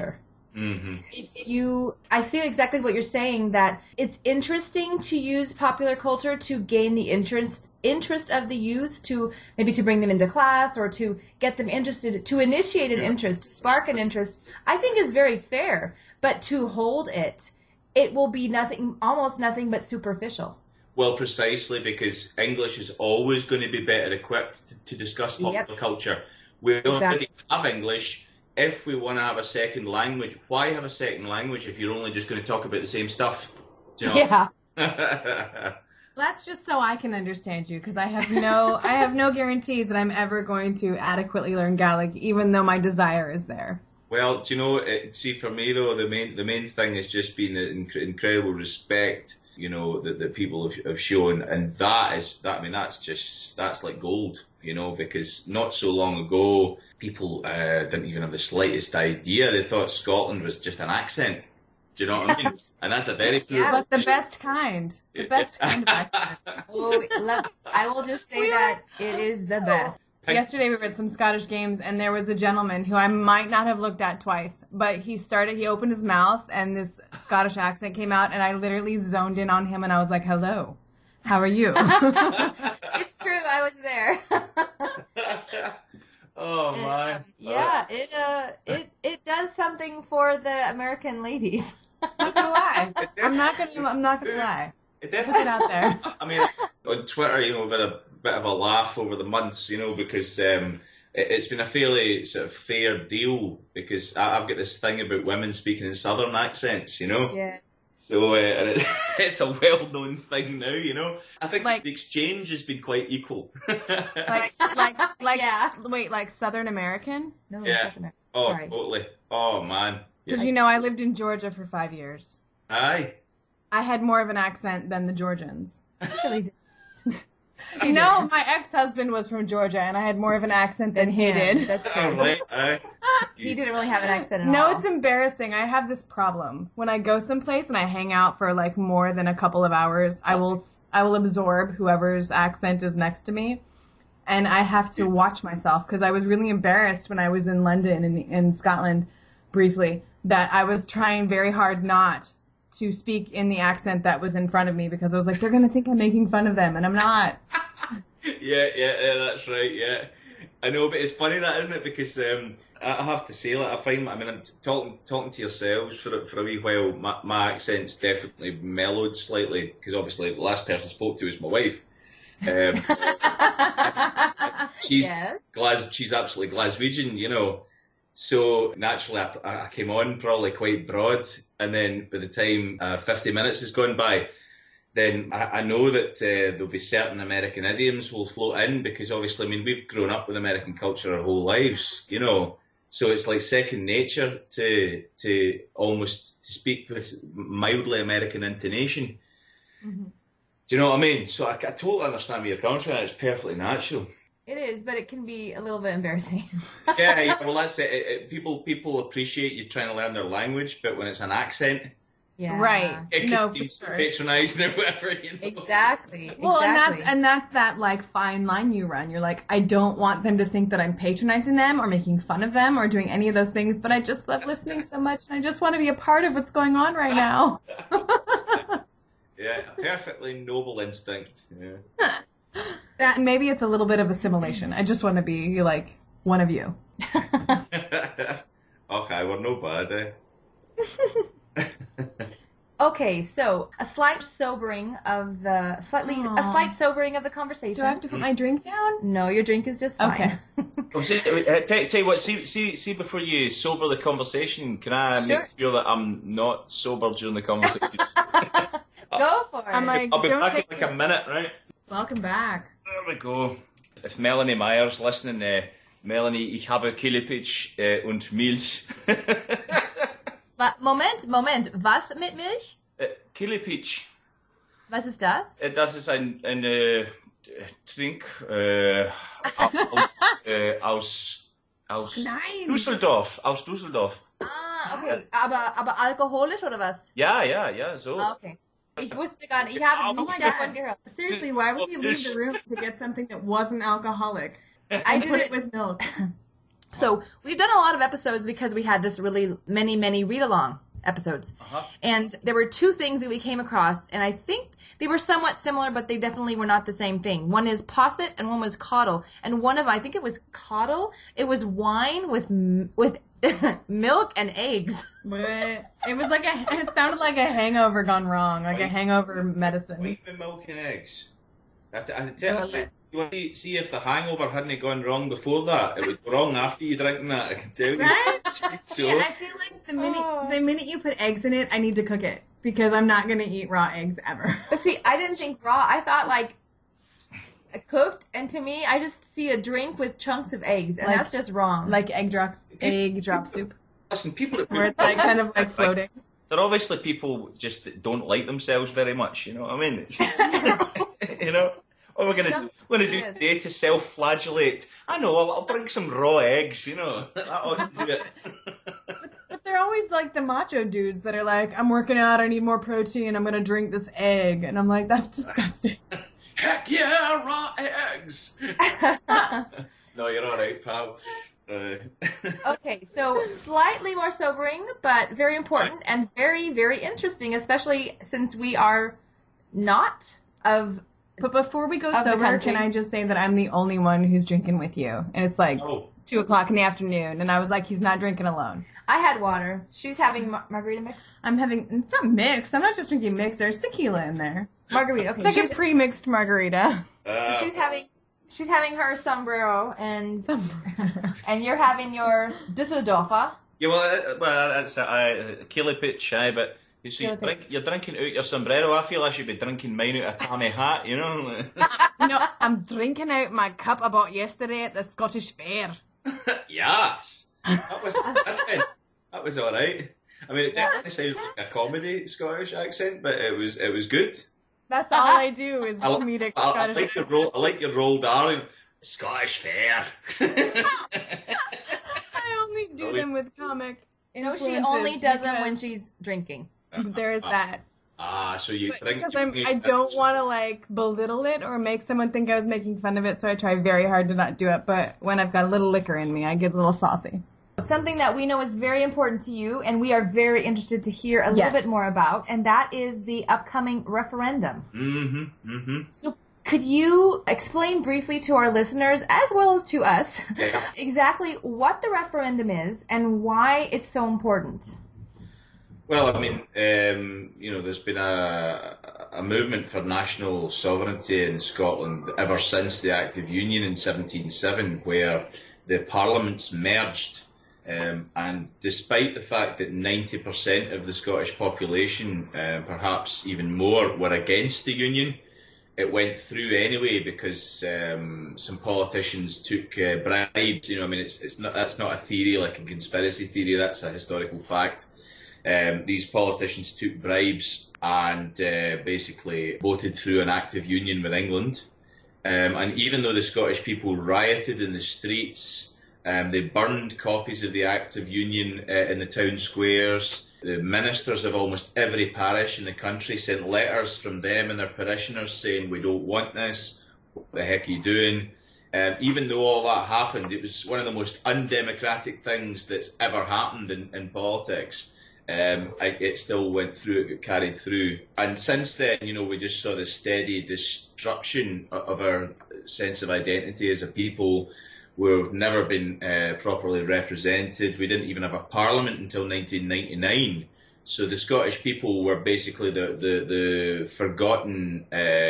Mm-hmm. If you, I see exactly what you're saying, that it's interesting to use popular culture to gain the interest interest of the youth, to maybe to bring them into class or to get them interested, to initiate an interest, to spark an interest, I think is very fair. But to hold it, it will be nothing, almost nothing but superficial. Well, precisely, because English is always going to be better equipped to, to discuss popular Yep. culture. We Exactly. already have English. If we want to have a second language, why have a second language if you're only just going to talk about the same stuff? Do you know? Yeah. That's just so I can understand you, because I have no, I have no guarantees that I'm ever going to adequately learn Gaelic, even though my desire is there. Well, do you know? It, see, for me though, the main the main thing has just been the inc- incredible respect, you know, that, that people have, have shown, and that is that. I mean, that's just that's like gold, you know, because not so long ago, people uh, didn't even have the slightest idea. They thought Scotland was just an accent. Do you know what I mean? And that's a very Yeah. But the best kind. The best kind of accent. Oh, let, I will just say that it is the best. Yesterday we were at some Scottish games, and there was a gentleman who I might not have looked at twice, but he started, he opened his mouth, and this Scottish accent came out, and I literally zoned in on him, and I was like, hello, how are you? It's true, I was there. Oh It, my! um, yeah, it uh, it it does something for the American ladies. Not gonna lie. I'm not gonna, I'm not gonna lie. It Put it definitely. out there. I mean, on Twitter, you know, we've had a bit of a laugh over the months, you know, because um, it, it's been a fairly sort of fair deal, because I, I've got this thing about women speaking in southern accents, you know. Yeah. So uh, and it, it's a well-known thing now, you know. I think Like- the exchange has been quite equal. Like, like, like, Yeah. wait, like Southern American? No, Yeah. South America. oh, Sorry. totally. Oh man. Because you know, I lived in Georgia for five years. Aye. I had more of an accent than the Georgians. Really did. You know, my ex-husband was from Georgia, and I had more of an accent than he Yeah, did. That's Oh, true. right. Aye. He didn't really have an accent at No, all. it's embarrassing. I have this problem. When I go someplace and I hang out for like more than a couple of hours, I will I will absorb whoever's accent is next to me, and I have to watch myself, because I was really embarrassed when I was in London and in Scotland briefly, that I was trying very hard not to speak in the accent that was in front of me, because I was like, they're gonna think I'm making fun of them, and I'm not. Yeah, yeah, yeah, that's right, yeah. I know, but it's funny that, isn't it? Because um, I have to say, like, I find, I mean, I'm talking talking to yourselves for a, for a wee while, my, my accent's definitely mellowed slightly, because obviously the last person I spoke to was my wife. Um, she's Yes. Glas, she's absolutely Glaswegian, you know. So naturally, I, I came on probably quite broad, and then by the time uh, fifty minutes has gone by, then I, I know that uh, there'll be certain American idioms will float in, because obviously, I mean, we've grown up with American culture our whole lives, you know. So it's like second nature to to almost to speak with mildly American intonation. Mm-hmm. Do you know what I mean? So I, I totally understand where you're coming from. It's perfectly natural. It is, but it can be a little bit embarrassing. Yeah, yeah, well, that's it. It, it. People people appreciate you trying to learn their language, but when it's an accent, Yeah. Right. it No, can for seem sure. patronising or whatever. You know? Exactly. Well, and that's exactly. and that's that like fine line you run. You're like, I don't want them to think that I'm patronizing them or making fun of them or doing any of those things, but I just love listening so much, and I just want to be a part of what's going on right now. Yeah, a perfectly noble instinct. Yeah. That and maybe it's a little bit of assimilation. I just want to be like one of you. Okay, we're no bad, eh? Okay, so a slight sobering of the slightly a Aw. slight sobering of the conversation. Do I have to put my drink down? No, your drink is just fine. Okay. Oh, see, uh, tell, tell you what, see, see, see, before you sober the conversation, can I Sure. make sure that I'm not sober during the conversation? Go for it. I'm like, I'll be don't back in take like a minute, right? Welcome back. There we go. If Melanie Myers listening, uh, Melanie, ich habe Kilipic uh, und Milch. Wa- Moment, Moment. Was mit Milch? uh, Kilipic, Was ist das? äh, das ist ein, ein äh, Trink äh, aus, äh, aus, aus Nein. Düsseldorf, aus Düsseldorf. Ah, okay. Aber, aber alkoholisch oder was? Ja, ja, ja, so. Ah, okay. Ich wusste gar nicht, ich habe Oh nicht my davon God. gehört. Seriously, why would you leave the room to get something that wasn't alcoholic? I And did put it. it with milk. So we've done a lot of episodes because we had this really many, many read-along episodes. Uh-huh. And there were two things that we came across, and I think they were somewhat similar, but they definitely were not the same thing. One is posset, and one was caudle. And one of, I think it was caudle, it was wine with m- with milk and eggs. But it was like a, it sounded like a hangover gone wrong, like a hangover medicine. Wine with milk and eggs. I, t- I tell you, you want to see if the hangover hadn't gone wrong before that. It would go wrong after you drinking that, I can tell you. Right? So, Yeah, I feel like the minute Oh. the minute you put eggs in it, I need to cook it because I'm not gonna eat raw eggs ever. But see, I didn't think raw. I thought like cooked, and to me, I just see a drink with chunks of eggs, and Like- that's just wrong. Like egg drops, egg drop soup, listen, people that where it's like kind of like floating. they're obviously people just that don't like themselves very much, you know what I mean? You know? What we're going to we're gonna do Yes. today to self-flagellate? I know, I'll, I'll drink some raw eggs, you know? That ought to do it. But they're always like the macho dudes that are like, I'm working out, I need more protein, I'm gonna drink this egg, and I'm like, that's disgusting. Heck yeah, raw eggs! No, you're alright, pal. Uh, Okay, so slightly more sobering, but very important and very, very interesting, especially since we are not of. But before we go Of the sober, country. can I just say that I'm the only one who's drinking with you, and it's like oh, two o'clock in the afternoon, and I was like, he's not drinking alone. I had water. She's having mar- margarita mix. I'm having, it's not mixed. I'm not just drinking mixed. There's tequila in there. Margarita. Okay, It's like she's, a pre-mixed margarita. uh, so she's having she's having her sombrero, and and you're having your Düsseldorfer. yeah, well, uh, well that's a uh, Kilipitch, aye, but you see, Kilipitch. drink, you're drinking out your sombrero. I feel I should be drinking mine out a Tammy hat, you know? No, I'm drinking out my cup I bought yesterday at the Scottish Fair. Yes, that was that, that was all right. I mean, it definitely sounds like a comedy Scottish accent, but it was it was good. That's all I do is I, li- comedic I, I Scottish like your accent. roll. I like your roll, darling. Scottish Fair. I only do Oh, them with comic. No, she influences only does them when because she's drinking. there is that. ah, so you drink. Because I'm, I don't want to like belittle it or make someone think I was making fun of it, so I try very hard to not do it. But when I've got a little liquor in me, I get a little saucy. Something that we know is very important to you, and we are very interested to hear a little Yes. bit more about, and that is the upcoming referendum. Mm-hmm. Mm-hmm. So could you explain briefly to our listeners, as well as to us, Yeah. exactly what the referendum is and why it's so important? Well, I mean, um, you know, there's been a a movement for national sovereignty in Scotland ever since the Act of Union in seventeen oh seven, where the parliaments merged. Um, and despite the fact that ninety percent of the Scottish population, uh, perhaps even more, were against the union, it went through anyway because um, some politicians took uh, bribes. You know, I mean, it's it's not that's not a theory like a conspiracy theory. That's a historical fact. Um, these politicians took bribes and uh, basically voted through an act of union with England. Um, and even though the Scottish people rioted in the streets, um, they burned copies of the Act of Union uh, in the town squares. The ministers of almost every parish in the country sent letters from them and their parishioners saying, we don't want this, what the heck are you doing? Um, even though all that happened, it was one of the most undemocratic things that's ever happened in, in politics. Um, I, it still went through, it got carried through. And since then, you know, we just saw this steady destruction of, of our sense of identity as a people. We've never been uh, properly represented. We didn't even have a parliament until nineteen ninety-nine. So the Scottish people were basically the, the, the forgotten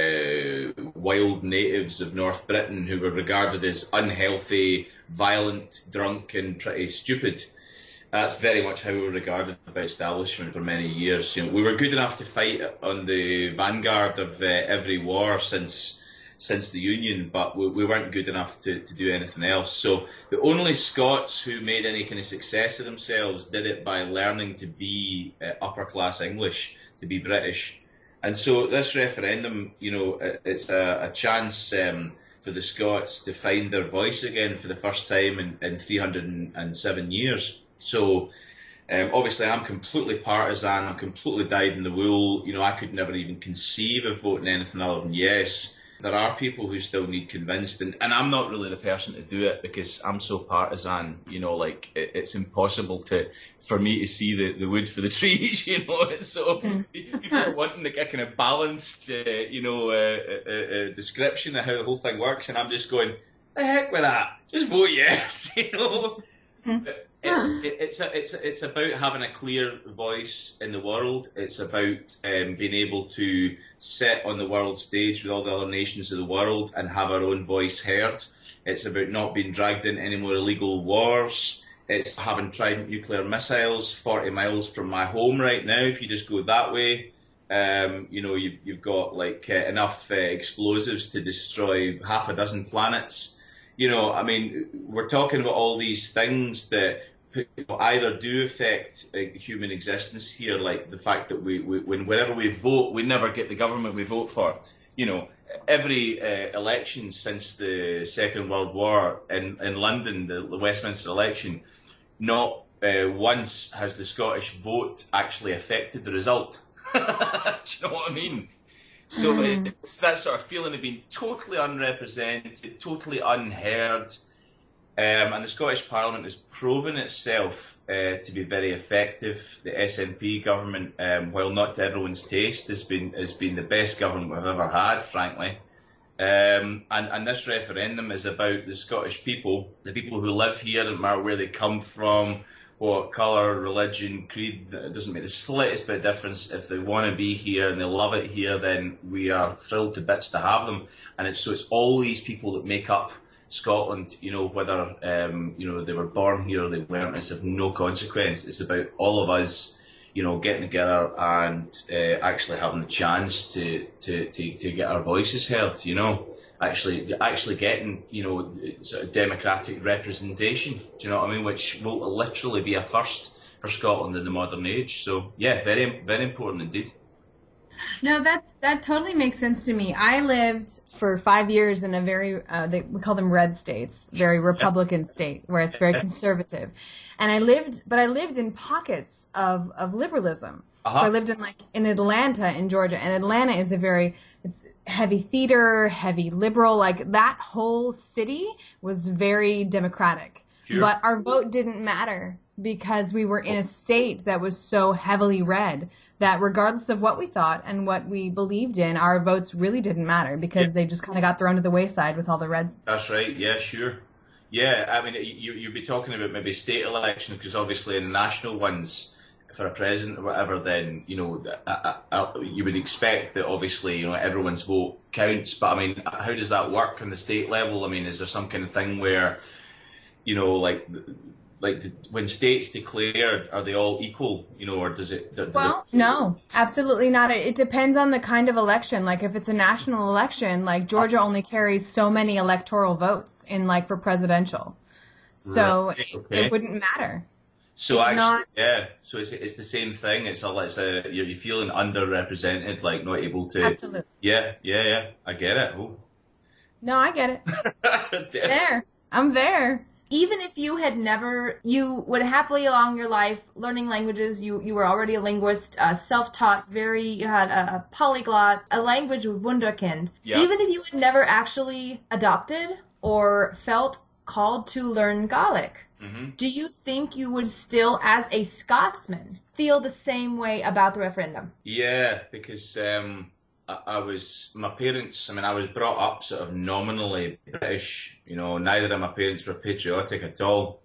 uh, wild natives of North Britain who were regarded as unhealthy, violent, drunk and pretty stupid. That's very much how we were regarded by establishment for many years. You know, we were good enough to fight on the vanguard of uh, every war since since the Union, but we, we weren't good enough to, to do anything else. So the only Scots who made any kind of success of themselves did it by learning to be uh, upper class English, to be British. And so this referendum, you know, it, it's a, a chance um, for the Scots to find their voice again for the first time in, in three hundred seven years. So um, obviously I'm completely partisan, I'm completely dyed in the wool. You know, I could never even conceive of voting anything other than yes. there are people who still need convinced, and, and I'm not really the person to do it because I'm so partisan, you know, like it, it's impossible to for me to see the, the wood for the trees, you know. So people are wanting like a kind of balanced, uh, you know, uh, uh, uh, description of how the whole thing works, and I'm just going, the heck with that, just vote yes, you know. It, it, it's a, it's a, it's about having a clear voice in the world. It's about um, being able to sit on the world stage with all the other nations of the world and have our own voice heard. It's about not being dragged into any more illegal wars. It's having Trident nuclear missiles forty miles from my home right now. If you just go that way, um, you know, you've you've got like uh, enough uh, explosives to destroy half a dozen planets. You know, I mean, we're talking about all these things that either do affect uh, human existence here, like the fact that we, we, when whenever we vote, we never get the government we vote for. You know, every uh, election since the Second World War in, in London, the Westminster election, not uh, once has the Scottish vote actually affected the result. Do you know what I mean? So mm. it's that sort of feeling of being totally unrepresented, totally unheard. Um, and the Scottish Parliament has proven itself uh, to be very effective. The S N P government, um, while not to everyone's taste, has been has been the best government we've ever had, frankly. Um, and, and this referendum is about the Scottish people, the people who live here, no matter where they come from, what colour, religion, creed. It doesn't make the slightest bit of difference. If they want to be here and they love it here, then we are thrilled to bits to have them. And it's so it's all these people that make up Scotland, you know, whether um, you know they were born here or they weren't, it's of no consequence. It's about all of us, you know, getting together and uh, actually having the chance to, to, to, to get our voices heard, you know, actually actually getting, you know, sort of democratic representation, do you know what I mean, which will literally be a first for Scotland in the modern age. So, yeah, very, very important indeed. No, that's that totally makes sense to me. I lived for five years in a very uh, they, we call them red states, very Republican state where it's very conservative, and I lived, but I lived in pockets of of liberalism. Uh-huh. So I lived in like in Atlanta, in Georgia, and Atlanta is a very it's heavy theater, heavy liberal. Like that whole city was very democratic, sure. But our vote didn't matter because we were in a state that was so heavily red that regardless of what we thought and what we believed in, our votes really didn't matter because yeah. they just kind of got thrown to the wayside with all the reds. That's right. Yeah, sure. Yeah, I mean, you, you'd be talking about maybe state elections because obviously in the national ones, for a president or whatever, then, you know, I, I, I, you would expect that obviously, you know, everyone's vote counts. But I mean, how does that work on the state level? I mean, is there some kind of thing where, you know, like... Like when states declare, are they all equal? You know, or does it? Does well, it, no, absolutely not. It depends on the kind of election. Like if it's a national election, like Georgia only carries so many electoral votes in like for presidential, so right. it, okay. it wouldn't matter. So it's actually, not, yeah. So it's it's the same thing. It's all it's a you're feeling underrepresented, like not able to. Absolutely. Yeah, yeah, yeah. I get it. Oh. No, I get it. There, I'm there. Even if you had never, you would happily along your life learning languages, you, you were already a linguist, uh, self-taught, very, you had a, a polyglot, a language wunderkind. Yeah. Even if you had never actually adopted or felt called to learn Gaelic, mm-hmm. do you think you would still, as a Scotsman, feel the same way about the referendum? Yeah, because... Um... I was, my parents, I mean, I was brought up sort of nominally British, you know, neither of my parents were patriotic at all.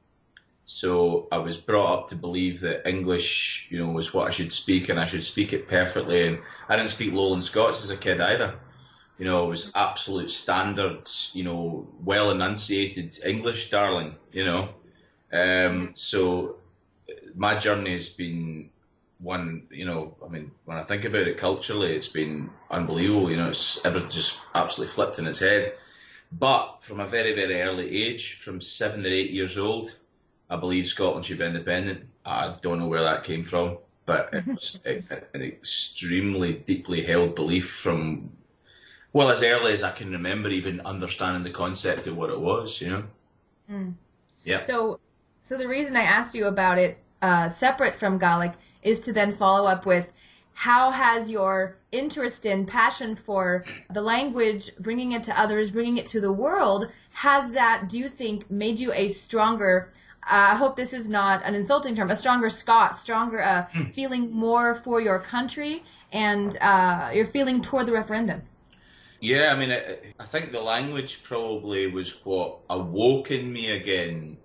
So I was brought up to believe that English, you know, was what I should speak and I should speak it perfectly. And I didn't speak Lowland Scots as a kid either. You know, it was absolute standard, you know, well enunciated English, darling, you know. Um, so my journey has been one, you know, I mean, when I think about it culturally, it's been unbelievable. You know, it's everything just absolutely flipped in its head. But from a very, very early age, from seven or eight years old, I believe Scotland should be independent. I don't know where that came from, but it was a, an extremely deeply held belief from, well, as early as I can remember even understanding the concept of what it was, you know? Mm. Yeah. So, so the reason I asked you about it, Uh, separate from Gaelic, is to then follow up with, how has your interest in passion for the language, bringing it to others, bringing it to the world, has that, do you think, made you a stronger, uh, I hope this is not an insulting term, a stronger Scot, stronger, uh, mm. feeling more for your country and uh, your feeling toward the referendum? Yeah, I mean, I, I think the language probably was what awoke in me again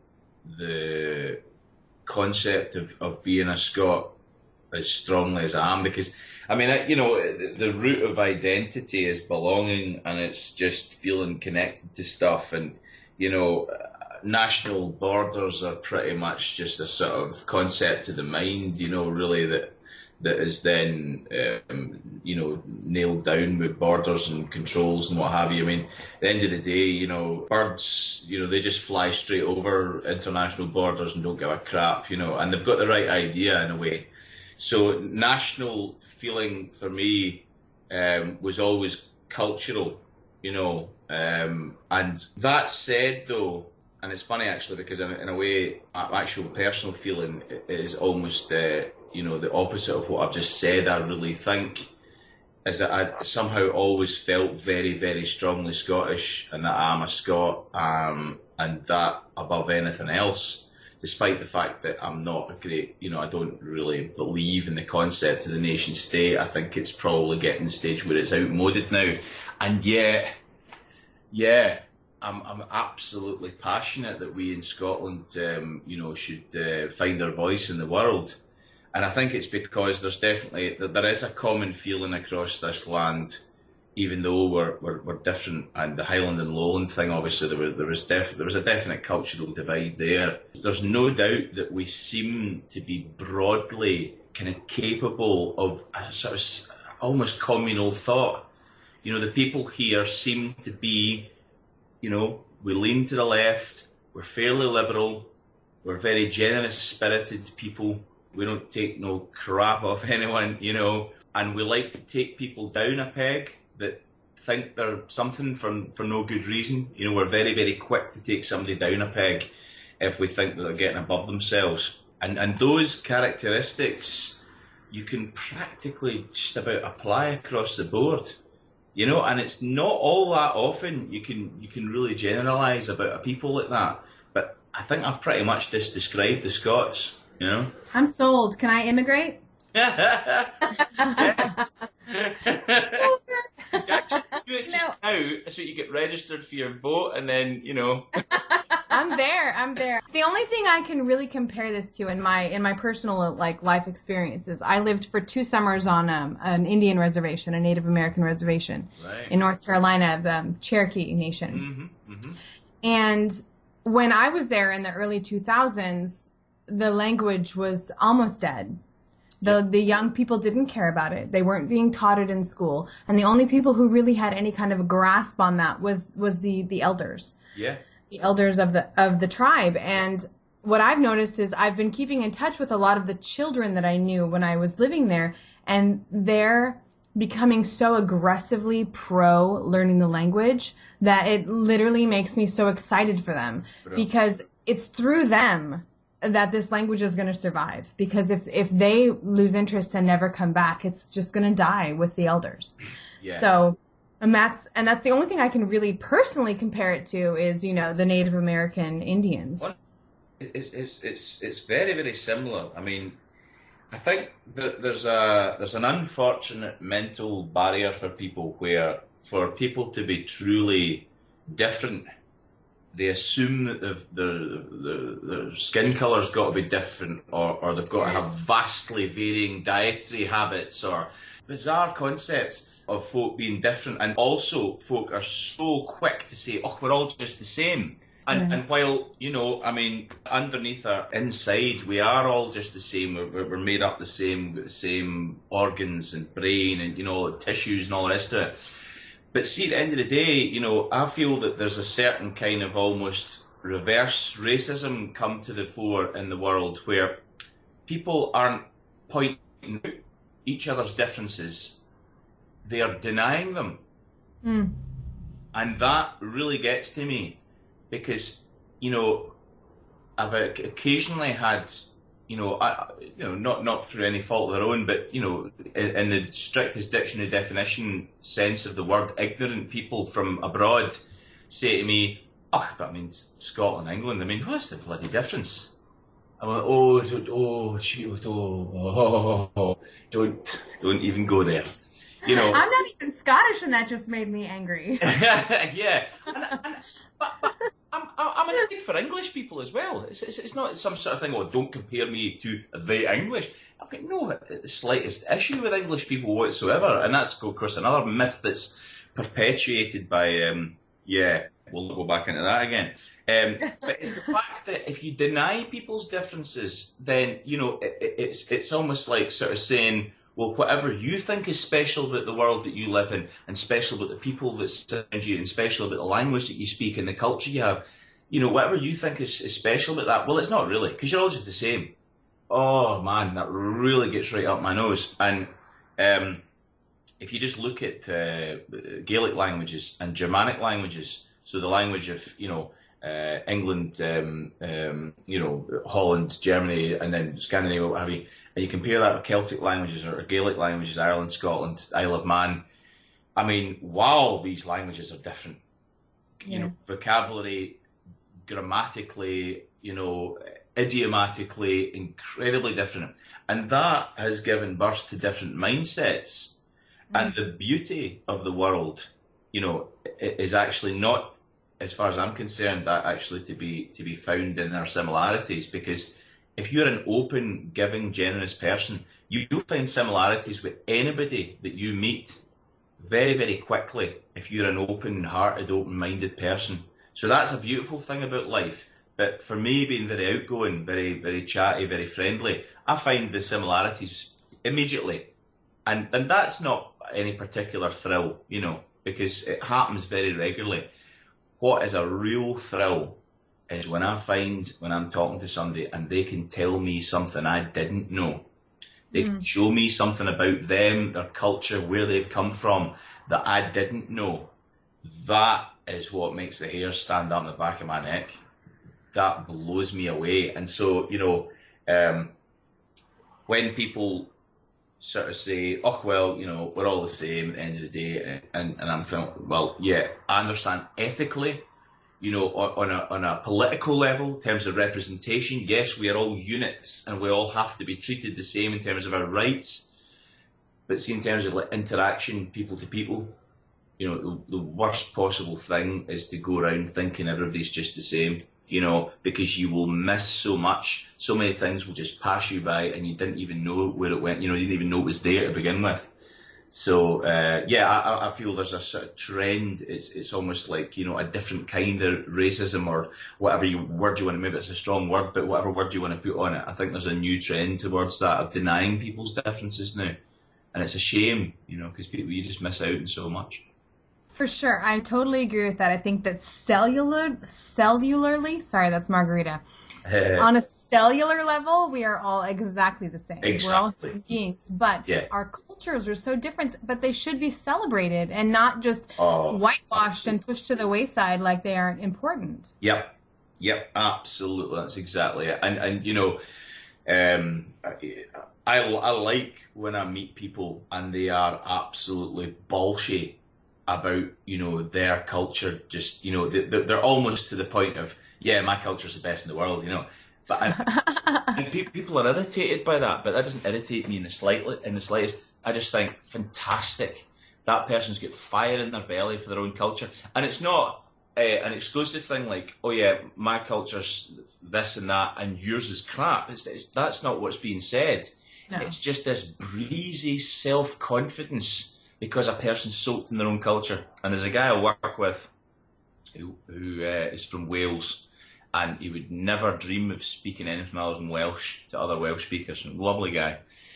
the concept of, of being a Scot as strongly as I am, because I mean, I, you know, the, the root of identity is belonging, and it's just feeling connected to stuff, and you know, national borders are pretty much just a sort of concept of the mind, you know, really that that is then um, you know, nailed down with borders and controls and what have you. I mean, at the end of the day, you know, birds, you know, they just fly straight over international borders and don't give a crap, you know, and they've got the right idea in a way. So national feeling for me um, was always cultural, you know. Um, and that said, though, and it's funny actually because in, in a way, actual personal feeling is almost, uh, you know, the opposite of what I've just said. I really think is that I somehow always felt very, very strongly Scottish, and that I'm a Scot, um, and that above anything else. Despite the fact that I'm not a great, you know, I don't really believe in the concept of the nation state. I think it's probably getting to the stage where it's outmoded now. And yet, yeah, I'm I'm absolutely passionate that we in Scotland, um, you know, should uh, find our voice in the world. And I think it's because there's definitely, there is a common feeling across this land, even though we're, we're, we're different, and the Highland and Lowland thing, obviously there was, there was def, there was a definite cultural divide there. There's no doubt that we seem to be broadly kind of capable of a sort of almost communal thought. You know, the people here seem to be, you know, we lean to the left, we're fairly liberal, we're very generous spirited people, we don't take no crap off anyone, you know, and we like to take people down a peg that think they're something for, for no good reason. You know, we're very, very quick to take somebody down a peg if we think that they're getting above themselves. And and those characteristics you can practically just about apply across the board. You know, and it's not all that often you can you can really generalise about a people like that. But I think I've pretty much just described the Scots, you know. I'm sold. Can I immigrate? Yes. You actually do it just now, so you get registered for your vote, and then you know. I'm there. I'm there. The only thing I can really compare this to in my in my personal like life experiences, I lived for two summers on um, an Indian reservation, a Native American reservation right. in North Carolina, the um, Cherokee Nation. Mm-hmm, mm-hmm. And when I was there in the early two thousands, the language was almost dead. The the young people didn't care about it. They weren't being taught it in school, and the only people who really had any kind of a grasp on that was was the the elders. Yeah. The elders of the of the tribe. And what I've noticed is I've been keeping in touch with a lot of the children that I knew when I was living there, and they're becoming so aggressively pro learning the language that it literally makes me so excited for them, because it's through them that this language is going to survive. Because if if they lose interest and never come back, it's just going to die with the elders. Yeah. So, and that's and that's the only thing I can really personally compare it to is, you know, the Native American Indians. Well, it's it's it's it's very very similar. I mean, I think that there's a there's an unfortunate mental barrier for people where for people to be truly different, they assume that the, the, the, the skin colour's got to be different, or, or they've got to have vastly varying dietary habits, or bizarre concepts of folk being different. And also, folk are so quick to say, oh, we're all just the same. And, yeah. and while, you know, I mean, underneath our inside, we are all just the same. We're, we're made up the same, with the same organs and brain and, you know, tissues and all the rest of it. But see, at the end of the day, you know, I feel that there's a certain kind of almost reverse racism come to the fore in the world, where people aren't pointing out each other's differences, they are denying them. Mm. And that really gets to me, because, you know, I've occasionally had, you know, I, you know, not not through any fault of their own, but you know, in, in the strictest dictionary definition sense of the word, ignorant people from abroad say to me, "Oh, but I mean Scotland, England. I mean, what's the bloody difference?" I'm like, "Oh, don't, oh, shoot, oh, oh, oh, don't, don't even go there." You know, I'm not even Scottish, and that just made me angry. yeah, and, and, but, but I'm I'm an advocate for English people as well. It's, it's it's not some sort of thing. Oh, don't compare me to the English. I've got no slightest issue with English people whatsoever, and that's of course another myth that's perpetuated by um yeah. We'll go back into that again. Um, but it's the fact that if you deny people's differences, then you know it, it, it's it's almost like sort of saying, well, whatever you think is special about the world that you live in, and special about the people that surround you, and special about the language that you speak and the culture you have, you know, whatever you think is, is special about that, well, it's not really, because you're all just the same. Oh man, that really gets right up my nose. And um, if you just look at uh, Gaelic languages and Germanic languages, so the language of, you know, uh, England, um, um, you know, Holland, Germany, and then Scandinavia, what have you, and you compare that with Celtic languages or Gaelic languages, Ireland, Scotland, Isle of Man, I mean, wow, these languages are different. Yeah. You know, vocabulary, grammatically, you know, idiomatically, incredibly different. And that has given birth to different mindsets. Mm. And the beauty of the world, you know, is actually not, as far as I'm concerned, that actually to be to be found in our similarities. Because if you're an open, giving, generous person, you'll find similarities with anybody that you meet very, very quickly if you're an open-hearted, open-minded person. So that's a beautiful thing about life. But for me, being very outgoing, very, very chatty, very friendly, I find the similarities immediately. And, and that's not any particular thrill, you know, because it happens very regularly. What is a real thrill is when I find, when I'm talking to somebody and they can tell me something I didn't know. They mm. can show me something about them, their culture, where they've come from that I didn't know. That is what makes the hair stand up on the back of my neck. That blows me away. And so, you know, um, when people sort of say, oh, well, you know, we're all the same at the end of the day. And, and I'm thinking, well, yeah, I understand ethically, you know, on, on, a, on a political level, in terms of representation, yes, we are all units and we all have to be treated the same in terms of our rights. But see, in terms of like interaction, people to people, you know, the, the worst possible thing is to go around thinking everybody's just the same. You know, because you will miss so much. So many things will just pass you by and you didn't even know where it went. You know, you didn't even know it was there to begin with. So, uh, yeah, I, I feel there's a sort of trend. It's it's almost like, you know, a different kind of racism or whatever you, word you want to, maybe it's a strong word, but whatever word you want to put on it. I think there's a new trend towards that of denying people's differences now. And it's a shame, you know, because people, you just miss out on so much. For sure. I totally agree with that. I think that cellular, cellularly, sorry, that's Margarita. On a cellular level, we are all exactly the same. Exactly. We're all human beings. But yeah. our cultures are so different, but they should be celebrated and not just oh. whitewashed and pushed to the wayside like they aren't important. Yep. Yep. Absolutely. That's exactly it. And, and you know, um, I, I, I like when I meet people and they are absolutely bullshit about, you know, their culture. Just, you know, they're, they're almost to the point of, yeah, my culture's the best in the world, you know. But I, and pe- people are irritated by that, but that doesn't irritate me in the slightly, in the slightest. I just think, fantastic. That person's got fire in their belly for their own culture. And it's not uh, an exclusive thing like, oh yeah, my culture's this and that and yours is crap. It's, it's, that's not what's being said. No. It's just this breezy self-confidence because a person's soaked in their own culture. And there's a guy I work with who, who uh, is from Wales, and he would never dream of speaking anything other than Welsh to other Welsh speakers. Lovely guy.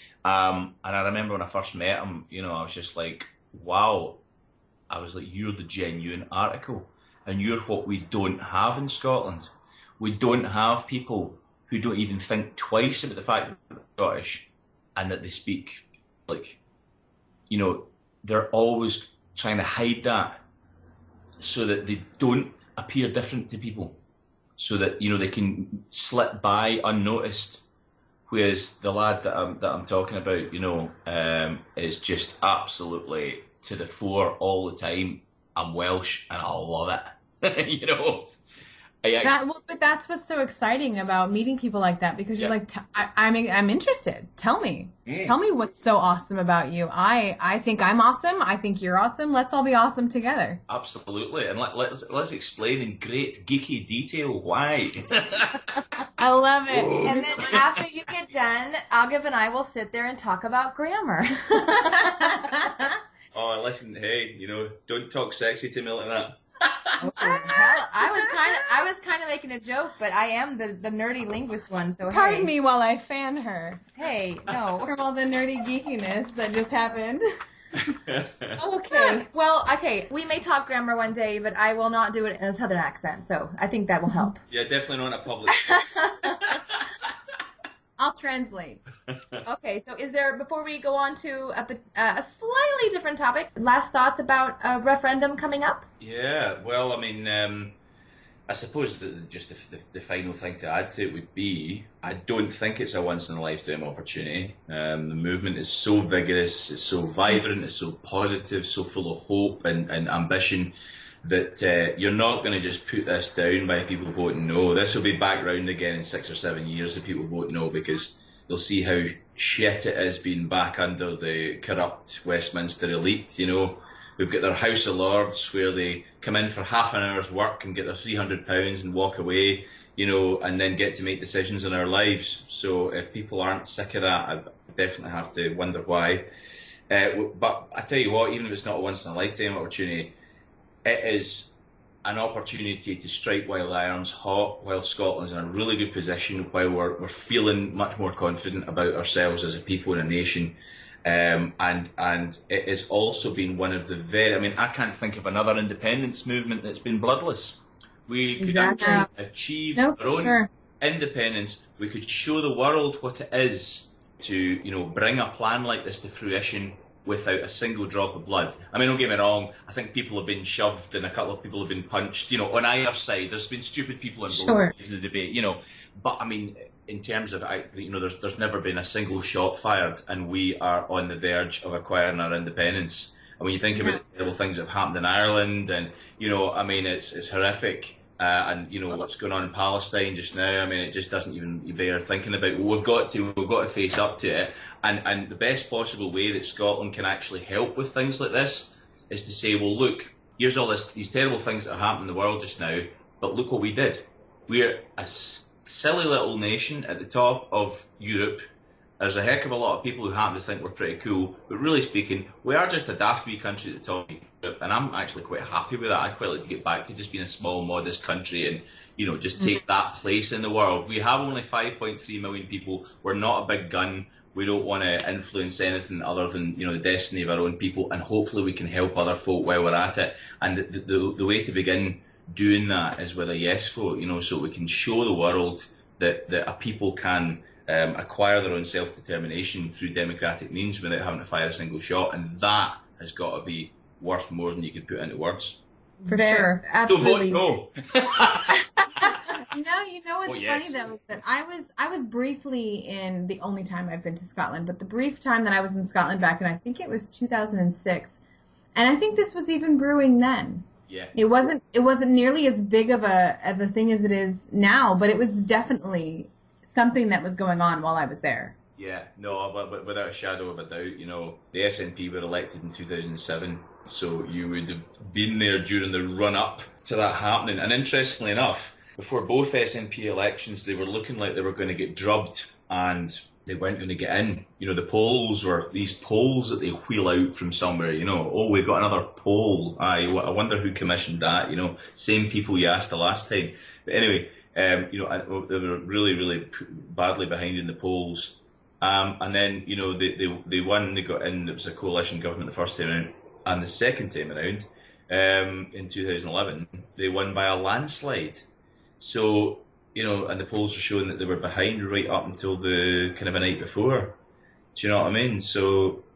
Um, and I remember when I first met him, you know, I was just like, wow. I was like, you're the genuine article. And you're what we don't have in Scotland. We don't have people who don't even think twice about the fact that they're Scottish and that they speak, like, you know, they're always trying to hide that so that they don't appear different to people, so that, you know, they can slip by unnoticed. Whereas the lad that I'm that I'm talking about, you know, um, is just absolutely to the fore all the time. I'm Welsh and I love it. You know, I actually, That, well, but that's what's so exciting about meeting people like that, because you're Yeah. like, t- I, I'm I'm interested. Tell me, Mm. tell me what's so awesome about you. I I think I'm awesome. I think you're awesome. Let's all be awesome together. absolutely, and let, let's let's explain in great geeky detail why. I love it. And then after you get done, Agav and I will sit there and talk about grammar. Oh, listen, hey, you know, don't talk sexy to me like that. Well, I was kind of I was kind of making a joke, but I am the, the nerdy linguist one, so Pardon hey. me while I fan her Hey, no. from all the nerdy geekiness that just happened. Okay. Well, okay, we may talk grammar one day, but I will not do it in a southern accent, so I think that will help. Yeah, definitely not in a public. I'll translate. Okay, so is there, before we go on to a, uh, a slightly different topic, last thoughts about a referendum coming up? Yeah, well, I mean, um, I suppose the, just the, the, the final thing to add to it would be, I don't think it's a once-in-a-lifetime opportunity. Um, the movement is so vigorous, it's so vibrant, it's so positive, so full of hope and, and ambition that uh, you're not going to just put this down by people voting no. This will be back round again in six or seven years if people vote no, because they'll see how shit it is being back under the corrupt Westminster elite, you know, who've got their House of Lords where they come in for half an hour's work and get their three hundred pounds and walk away, you know, and then get to make decisions in our lives. So if people aren't sick of that, I definitely have to wonder why. Uh, but I tell you what, even if it's not a once-in-a-lifetime opportunity, it is an opportunity to strike while the iron's hot, while Scotland's in a really good position, while we're, we're feeling much more confident about ourselves as a people and a nation. Um, and and it has also been one of the very, I mean, I can't think of another independence movement that's been bloodless. We could Exactly. actually achieve No, our for own sure. independence. We could show the world what it is to, you know, bring a plan like this to fruition without a single drop of blood. I mean, don't get me wrong, I think people have been shoved and a couple of people have been punched, you know, on either side. There's been stupid people in both Sure. sides of the debate, you know. But, I mean, in terms of, I- you know, there's there's never been a single shot fired, and we are on the verge of acquiring our independence. And when you think about the terrible things that have happened in Ireland, and, you know, I mean, it's it's horrific. Uh, and, you know, what's going on in Palestine just now, I mean, it just doesn't even bear thinking about. Well, we've got to, we've got to face up to it. And, and the best possible way that Scotland can actually help with things like this is to say, well, look, here's all this, these terrible things that are happening in the world just now, but look what we did. We're a s- silly little nation at the top of Europe. There's a heck of a lot of people who happen to think we're pretty cool, but really speaking, we are just a daft wee country at the top of Europe, and I'm actually quite happy with that. I'd quite like to get back to just being a small, modest country and, you know, just take that place in the world. We have only five point three million people. We're not a big gun. We don't want to influence anything other than, you know, the destiny of our own people, and hopefully we can help other folk while we're at it. And the, the, the way to begin doing that is with a yes vote, you know, so we can show the world that, that a people can um, acquire their own self-determination through democratic means without having to fire a single shot, and that has got to be worth more than you can put into words. For Very- sure. So Absolutely. vote no. No, you know what's Oh, yes. funny though is that I was I was briefly in the only time I've been to Scotland, but the brief time that I was in Scotland back in, I think it was two thousand six, and I think this was even brewing then. Yeah. It wasn't it wasn't nearly as big of a of a thing as it is now, but it was definitely something that was going on while I was there. Yeah, no, but, but without a shadow of a doubt, you know, the S N P were elected in two thousand seven, so you would have been there during the run-up to that happening. And interestingly enough, before both S N P elections, they were looking like they were going to get drubbed, and they weren't going to get in. You know, the polls were these polls that they wheel out from somewhere, you know, oh, we've got another poll. Aye, I wonder who commissioned that, you know, same people you asked the last time. But anyway, um, you know, they were really, really badly behind in the polls. Um, and then, you know, they, they they won, they got in, it was a coalition government the first time around, and the second time around, um, in two thousand eleven, they won by a landslide. So, you know, and the polls were showing that they were behind right up until the kind of a night before. Do you know what I mean? So,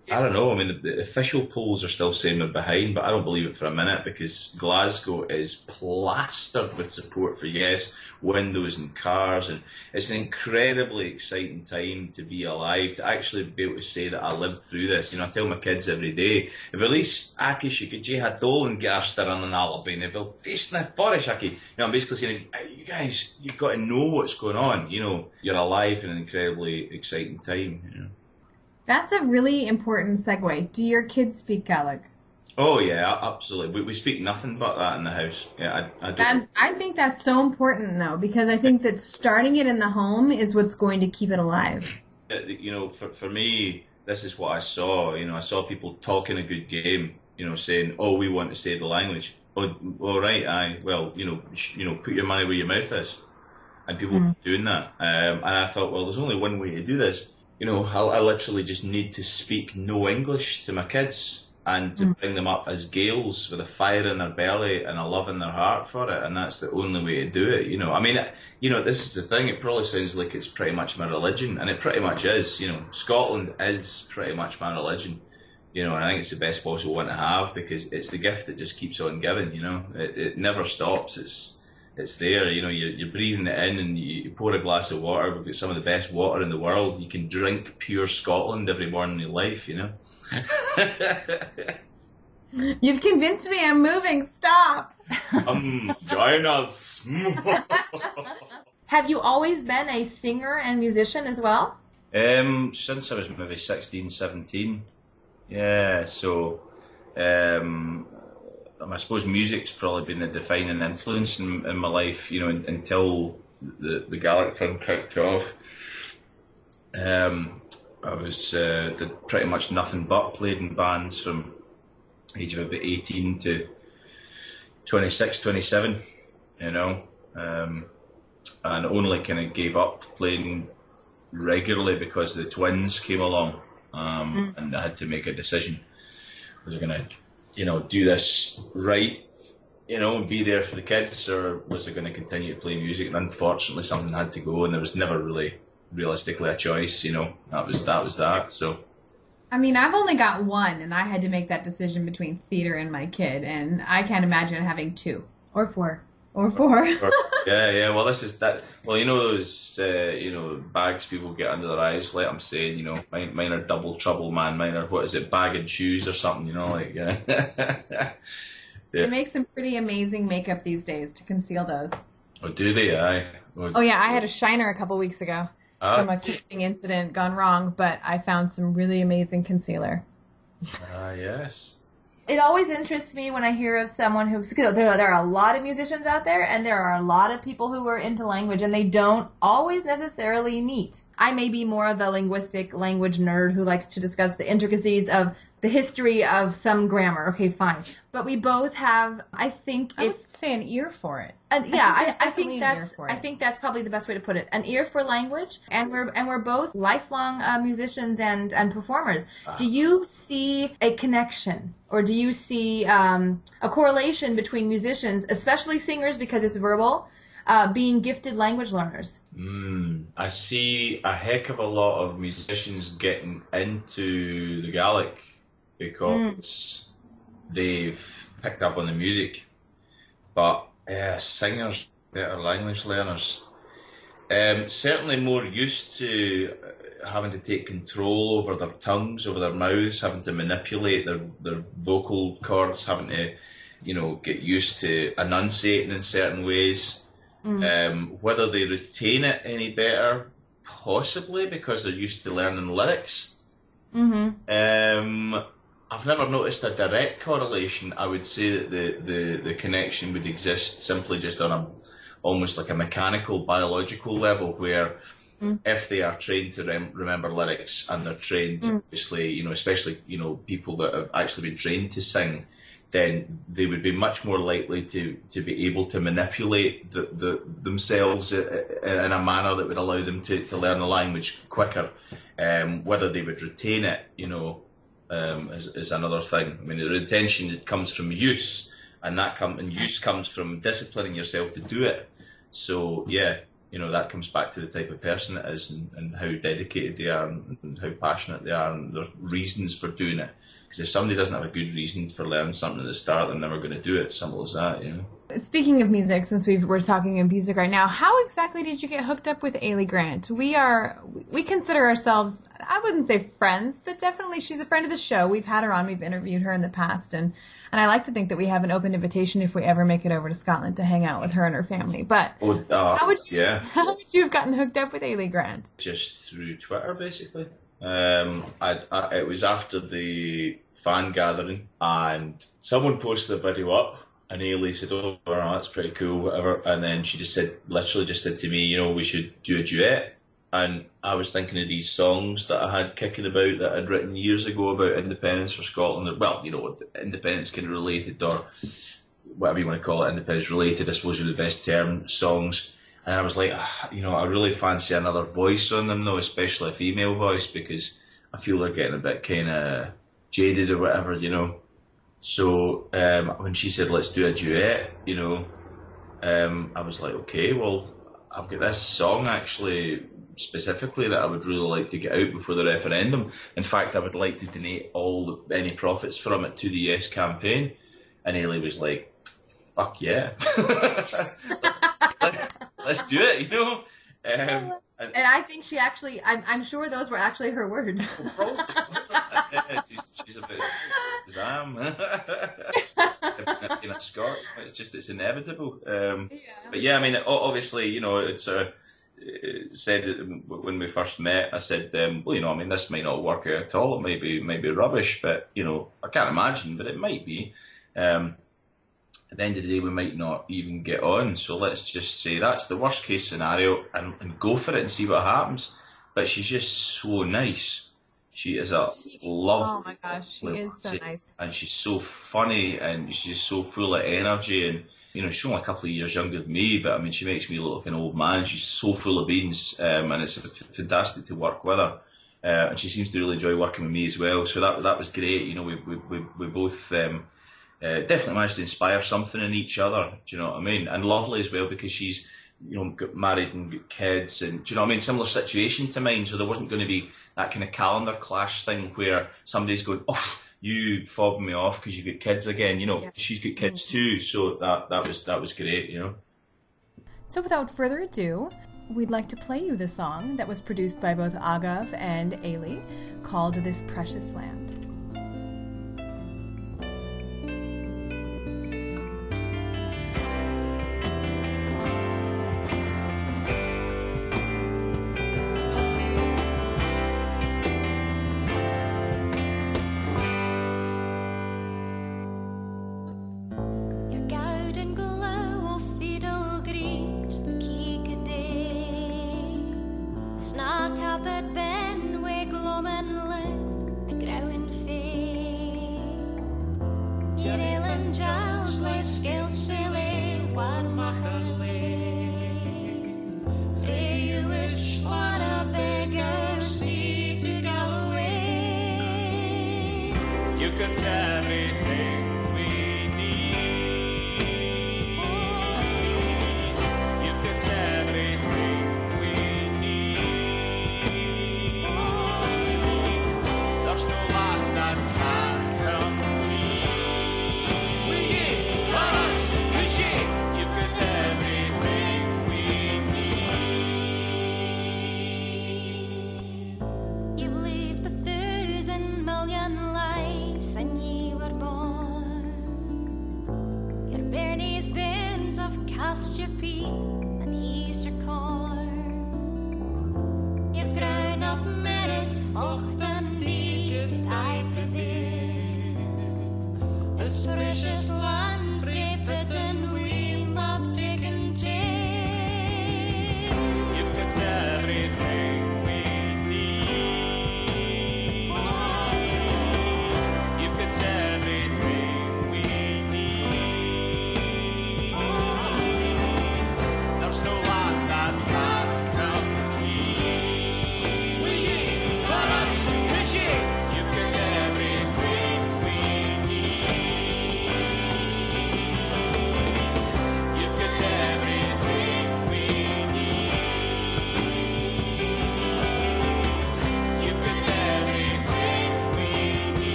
I don't know. I mean, the, the official polls are still saying they're behind, but I don't believe it for a minute because Glasgow is plastered with support for yes, windows and cars, and it's an incredibly exciting time to be alive, to actually be able to say that I lived through this. You know, I tell my kids every day, if at least Aki should get hadol and gaster on an alibi, and if they'll face the forest, Aki. You know, I'm basically saying, you guys, you've got to know what's going on. You know, you're alive in an incredibly exciting time. You know. That's a really important segue. Do your kids speak Gaelic? Oh yeah, absolutely. We, we speak nothing but that in the house. Yeah, I, I don't. And I think that's so important though, because I think that starting it in the home is what's going to keep it alive. You know, for for me, this is what I saw. You know, I saw people talking a good game. You know, saying, "Oh, we want to say the language." Oh, all right, I well, you know, sh- you know, put your money where your mouth is, and people mm. doing that. Um, and I thought, well, there's only one way to do this. You know, I, I literally just need to speak no English to my kids and to mm. bring them up as Gaels with a fire in their belly and a love in their heart for it, and that's the only way to do it. You know, I mean, you know, this is the thing. It probably sounds like it's pretty much my religion, and it pretty much is. You know, Scotland is pretty much my religion. You know, and I think it's the best possible one to have because it's the gift that just keeps on giving. You know, it, it never stops. It's It's there, you know, you're, you're breathing it in and you, you pour a glass of water. We've got some of the best water in the world. You can drink pure Scotland every morning in your life, you know. You've convinced me I'm moving. Stop. Um, join us. Have you always been a singer and musician as well? Um, since I was maybe sixteen, seventeen. Yeah, so... Um, I suppose music's probably been the defining influence in, in my life, you know, in, until the, the Gaelic thing kicked off. Um, I was uh, did pretty much nothing but played in bands from age of about eighteen to twenty-six, twenty-seven, you know, um, and only kind of gave up playing regularly because the twins came along, um, mm. and I had to make a decision. Was I going to, you know, do this right, you know, and be there for the kids, or was I going to continue to play music? And unfortunately, something had to go, and there was never really, realistically, a choice. You know, that was that was that. So, I mean, I've only got one, and I had to make that decision between theater and my kid, and I can't imagine having two or four or four. yeah, yeah. Well, this is that. Well, you know those, uh, you know, bags people get under their eyes. Like I'm saying, you know, mine, mine are double trouble, man. Mine are what is it, bag and shoes or something? You know, like. Yeah. yeah. They make some pretty amazing makeup these days to conceal those. Oh, do they? Aye. Oh, oh yeah, I had a shiner a couple weeks ago ah. from a cooking incident gone wrong, but I found some really amazing concealer. Ah, yes. It always interests me when I hear of someone who's, there, there are a lot of musicians out there, and there are a lot of people who are into language, and they don't always necessarily meet. I may be more of a linguistic language nerd who likes to discuss the intricacies of the history of some grammar. Okay, fine. But we both have, I think, I if would say an ear for it. Uh, yeah, I think, I, I think that's I think that's probably the best way to put it. An ear for language, and we're and we're both lifelong uh, musicians and and performers. Ah. Do you see a connection, or do you see um, a correlation between musicians, especially singers because it's verbal, uh, being gifted language learners? Mm, I see a heck of a lot of musicians getting into the Gaelic because mm. they've picked up on the music, but uh, singers, better language learners, um, certainly more used to having to take control over their tongues, over their mouths, having to manipulate their, their vocal cords, having to, you know, get used to enunciating in certain ways. Mm. Um, whether they retain it any better, possibly because they're used to learning lyrics. Mm-hmm. Um, I've never noticed a direct correlation. I would say that the, the, the connection would exist simply just on a almost like a mechanical, biological level, where mm. if they are trained to rem- remember lyrics and they're trained, mm. obviously, you know, especially, you know, people that have actually been trained to sing, then they would be much more likely to, to be able to manipulate the, the, themselves in a manner that would allow them to, to learn the language quicker. Um, whether they would retain it, you know, um, is, is another thing. I mean, the retention comes from use, and that come, and use comes from disciplining yourself to do it. So, yeah, you know, that comes back to the type of person it is and, and how dedicated they are and, and how passionate they are and their reasons for doing it. Because if somebody doesn't have a good reason for learning something at the start, they're never going to do it. Simple as that, you know. Speaking of music, since we've, we're talking of music right now, how exactly did you get hooked up with Ailey Grant? We are, we consider ourselves, I wouldn't say friends, but definitely she's a friend of the show. We've had her on, we've interviewed her in the past, and, and I like to think that we have an open invitation if we ever make it over to Scotland to hang out with her and her family. But oh, uh, how would you, yeah. how would you have gotten hooked up with Ailey Grant? Just through Twitter, basically. Um, I, I, it was after the fan gathering, and someone posted a video up, and Ailey said, "Oh, that's pretty cool, whatever." And then she just said, literally, just said to me, "You know, we should do a duet." And I was thinking of these songs that I had kicking about that I'd written years ago about independence for Scotland. Well, you know, independence kind of related, or whatever you want to call it, independence related, I suppose, are the best term, songs. And I was like, ah, you know, I really fancy another voice on them, though, especially a female voice, because I feel they're getting a bit kind of jaded or whatever, you know. So um, when she said, let's do a duet, you know, um, I was like, okay, well, I've got this song actually specifically that I would really like to get out before the referendum. In fact, I would like to donate all the, any profits from it to the Yes campaign. And Ailey was like, fuck yeah. Let's do it, you know. Um, and, and I think she actually, I'm, I'm sure those were actually her words. she's, she's a bit Zam. In a Scot, it's just it's inevitable. Um, yeah. But yeah, I mean, obviously, you know, it's uh, it said when we first met, I said, um, well, you know, I mean, this might not work out at all. It might be, might be rubbish, but you know, I can't imagine, but it might be. Um, At the end of the day, we might not even get on. So let's just say that's the worst case scenario and, and go for it and see what happens. But she's just so nice. She is a love. Oh my gosh, she is so nice. And she's so funny and she's just so full of energy. And, you know, she's only a couple of years younger than me, but I mean, she makes me look like an old man. She's so full of beans, um, and it's fantastic to work with her. Uh, and she seems to really enjoy working with me as well. So that that was great. You know, we we we, we both. Um, Uh, definitely managed to inspire something in each other, do you know what I mean? And lovely as well because she's, you know, got married and got kids and, do you know what I mean? Similar situation to mine, so there wasn't going to be that kind of calendar clash thing where somebody's going, oh, you fobbing me off because you've got kids again, you know, yeah. She's got kids too, so that that was that was great, you know. So without further ado, we'd like to play you the song that was produced by both Agav and Ailey called This Precious Land. Snack habit ben we glommen lip, a growing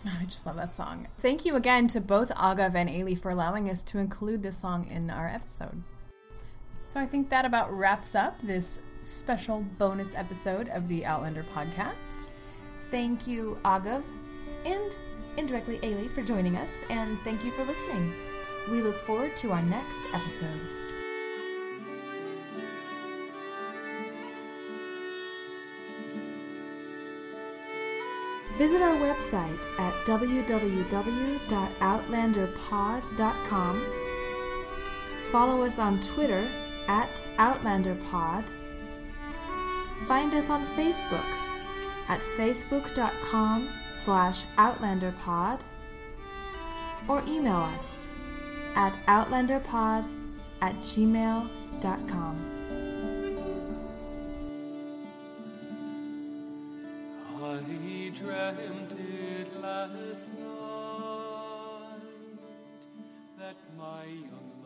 I just love that song. Thank you again to both Agav and Ailey for allowing us to include this song in our episode. So I think that about wraps up this special bonus episode of the Outlander podcast. Thank you, Agav, and indirectly Ailey, for joining us, and thank you for listening. We look forward to our next episode. Visit our website at w w w dot outlander pod dot com. Follow us on Twitter at OutlanderPod. Find us on Facebook at facebook.com slash outlanderpod, or email us at outlanderpod at gmail dot com. I dreamt it last night that my young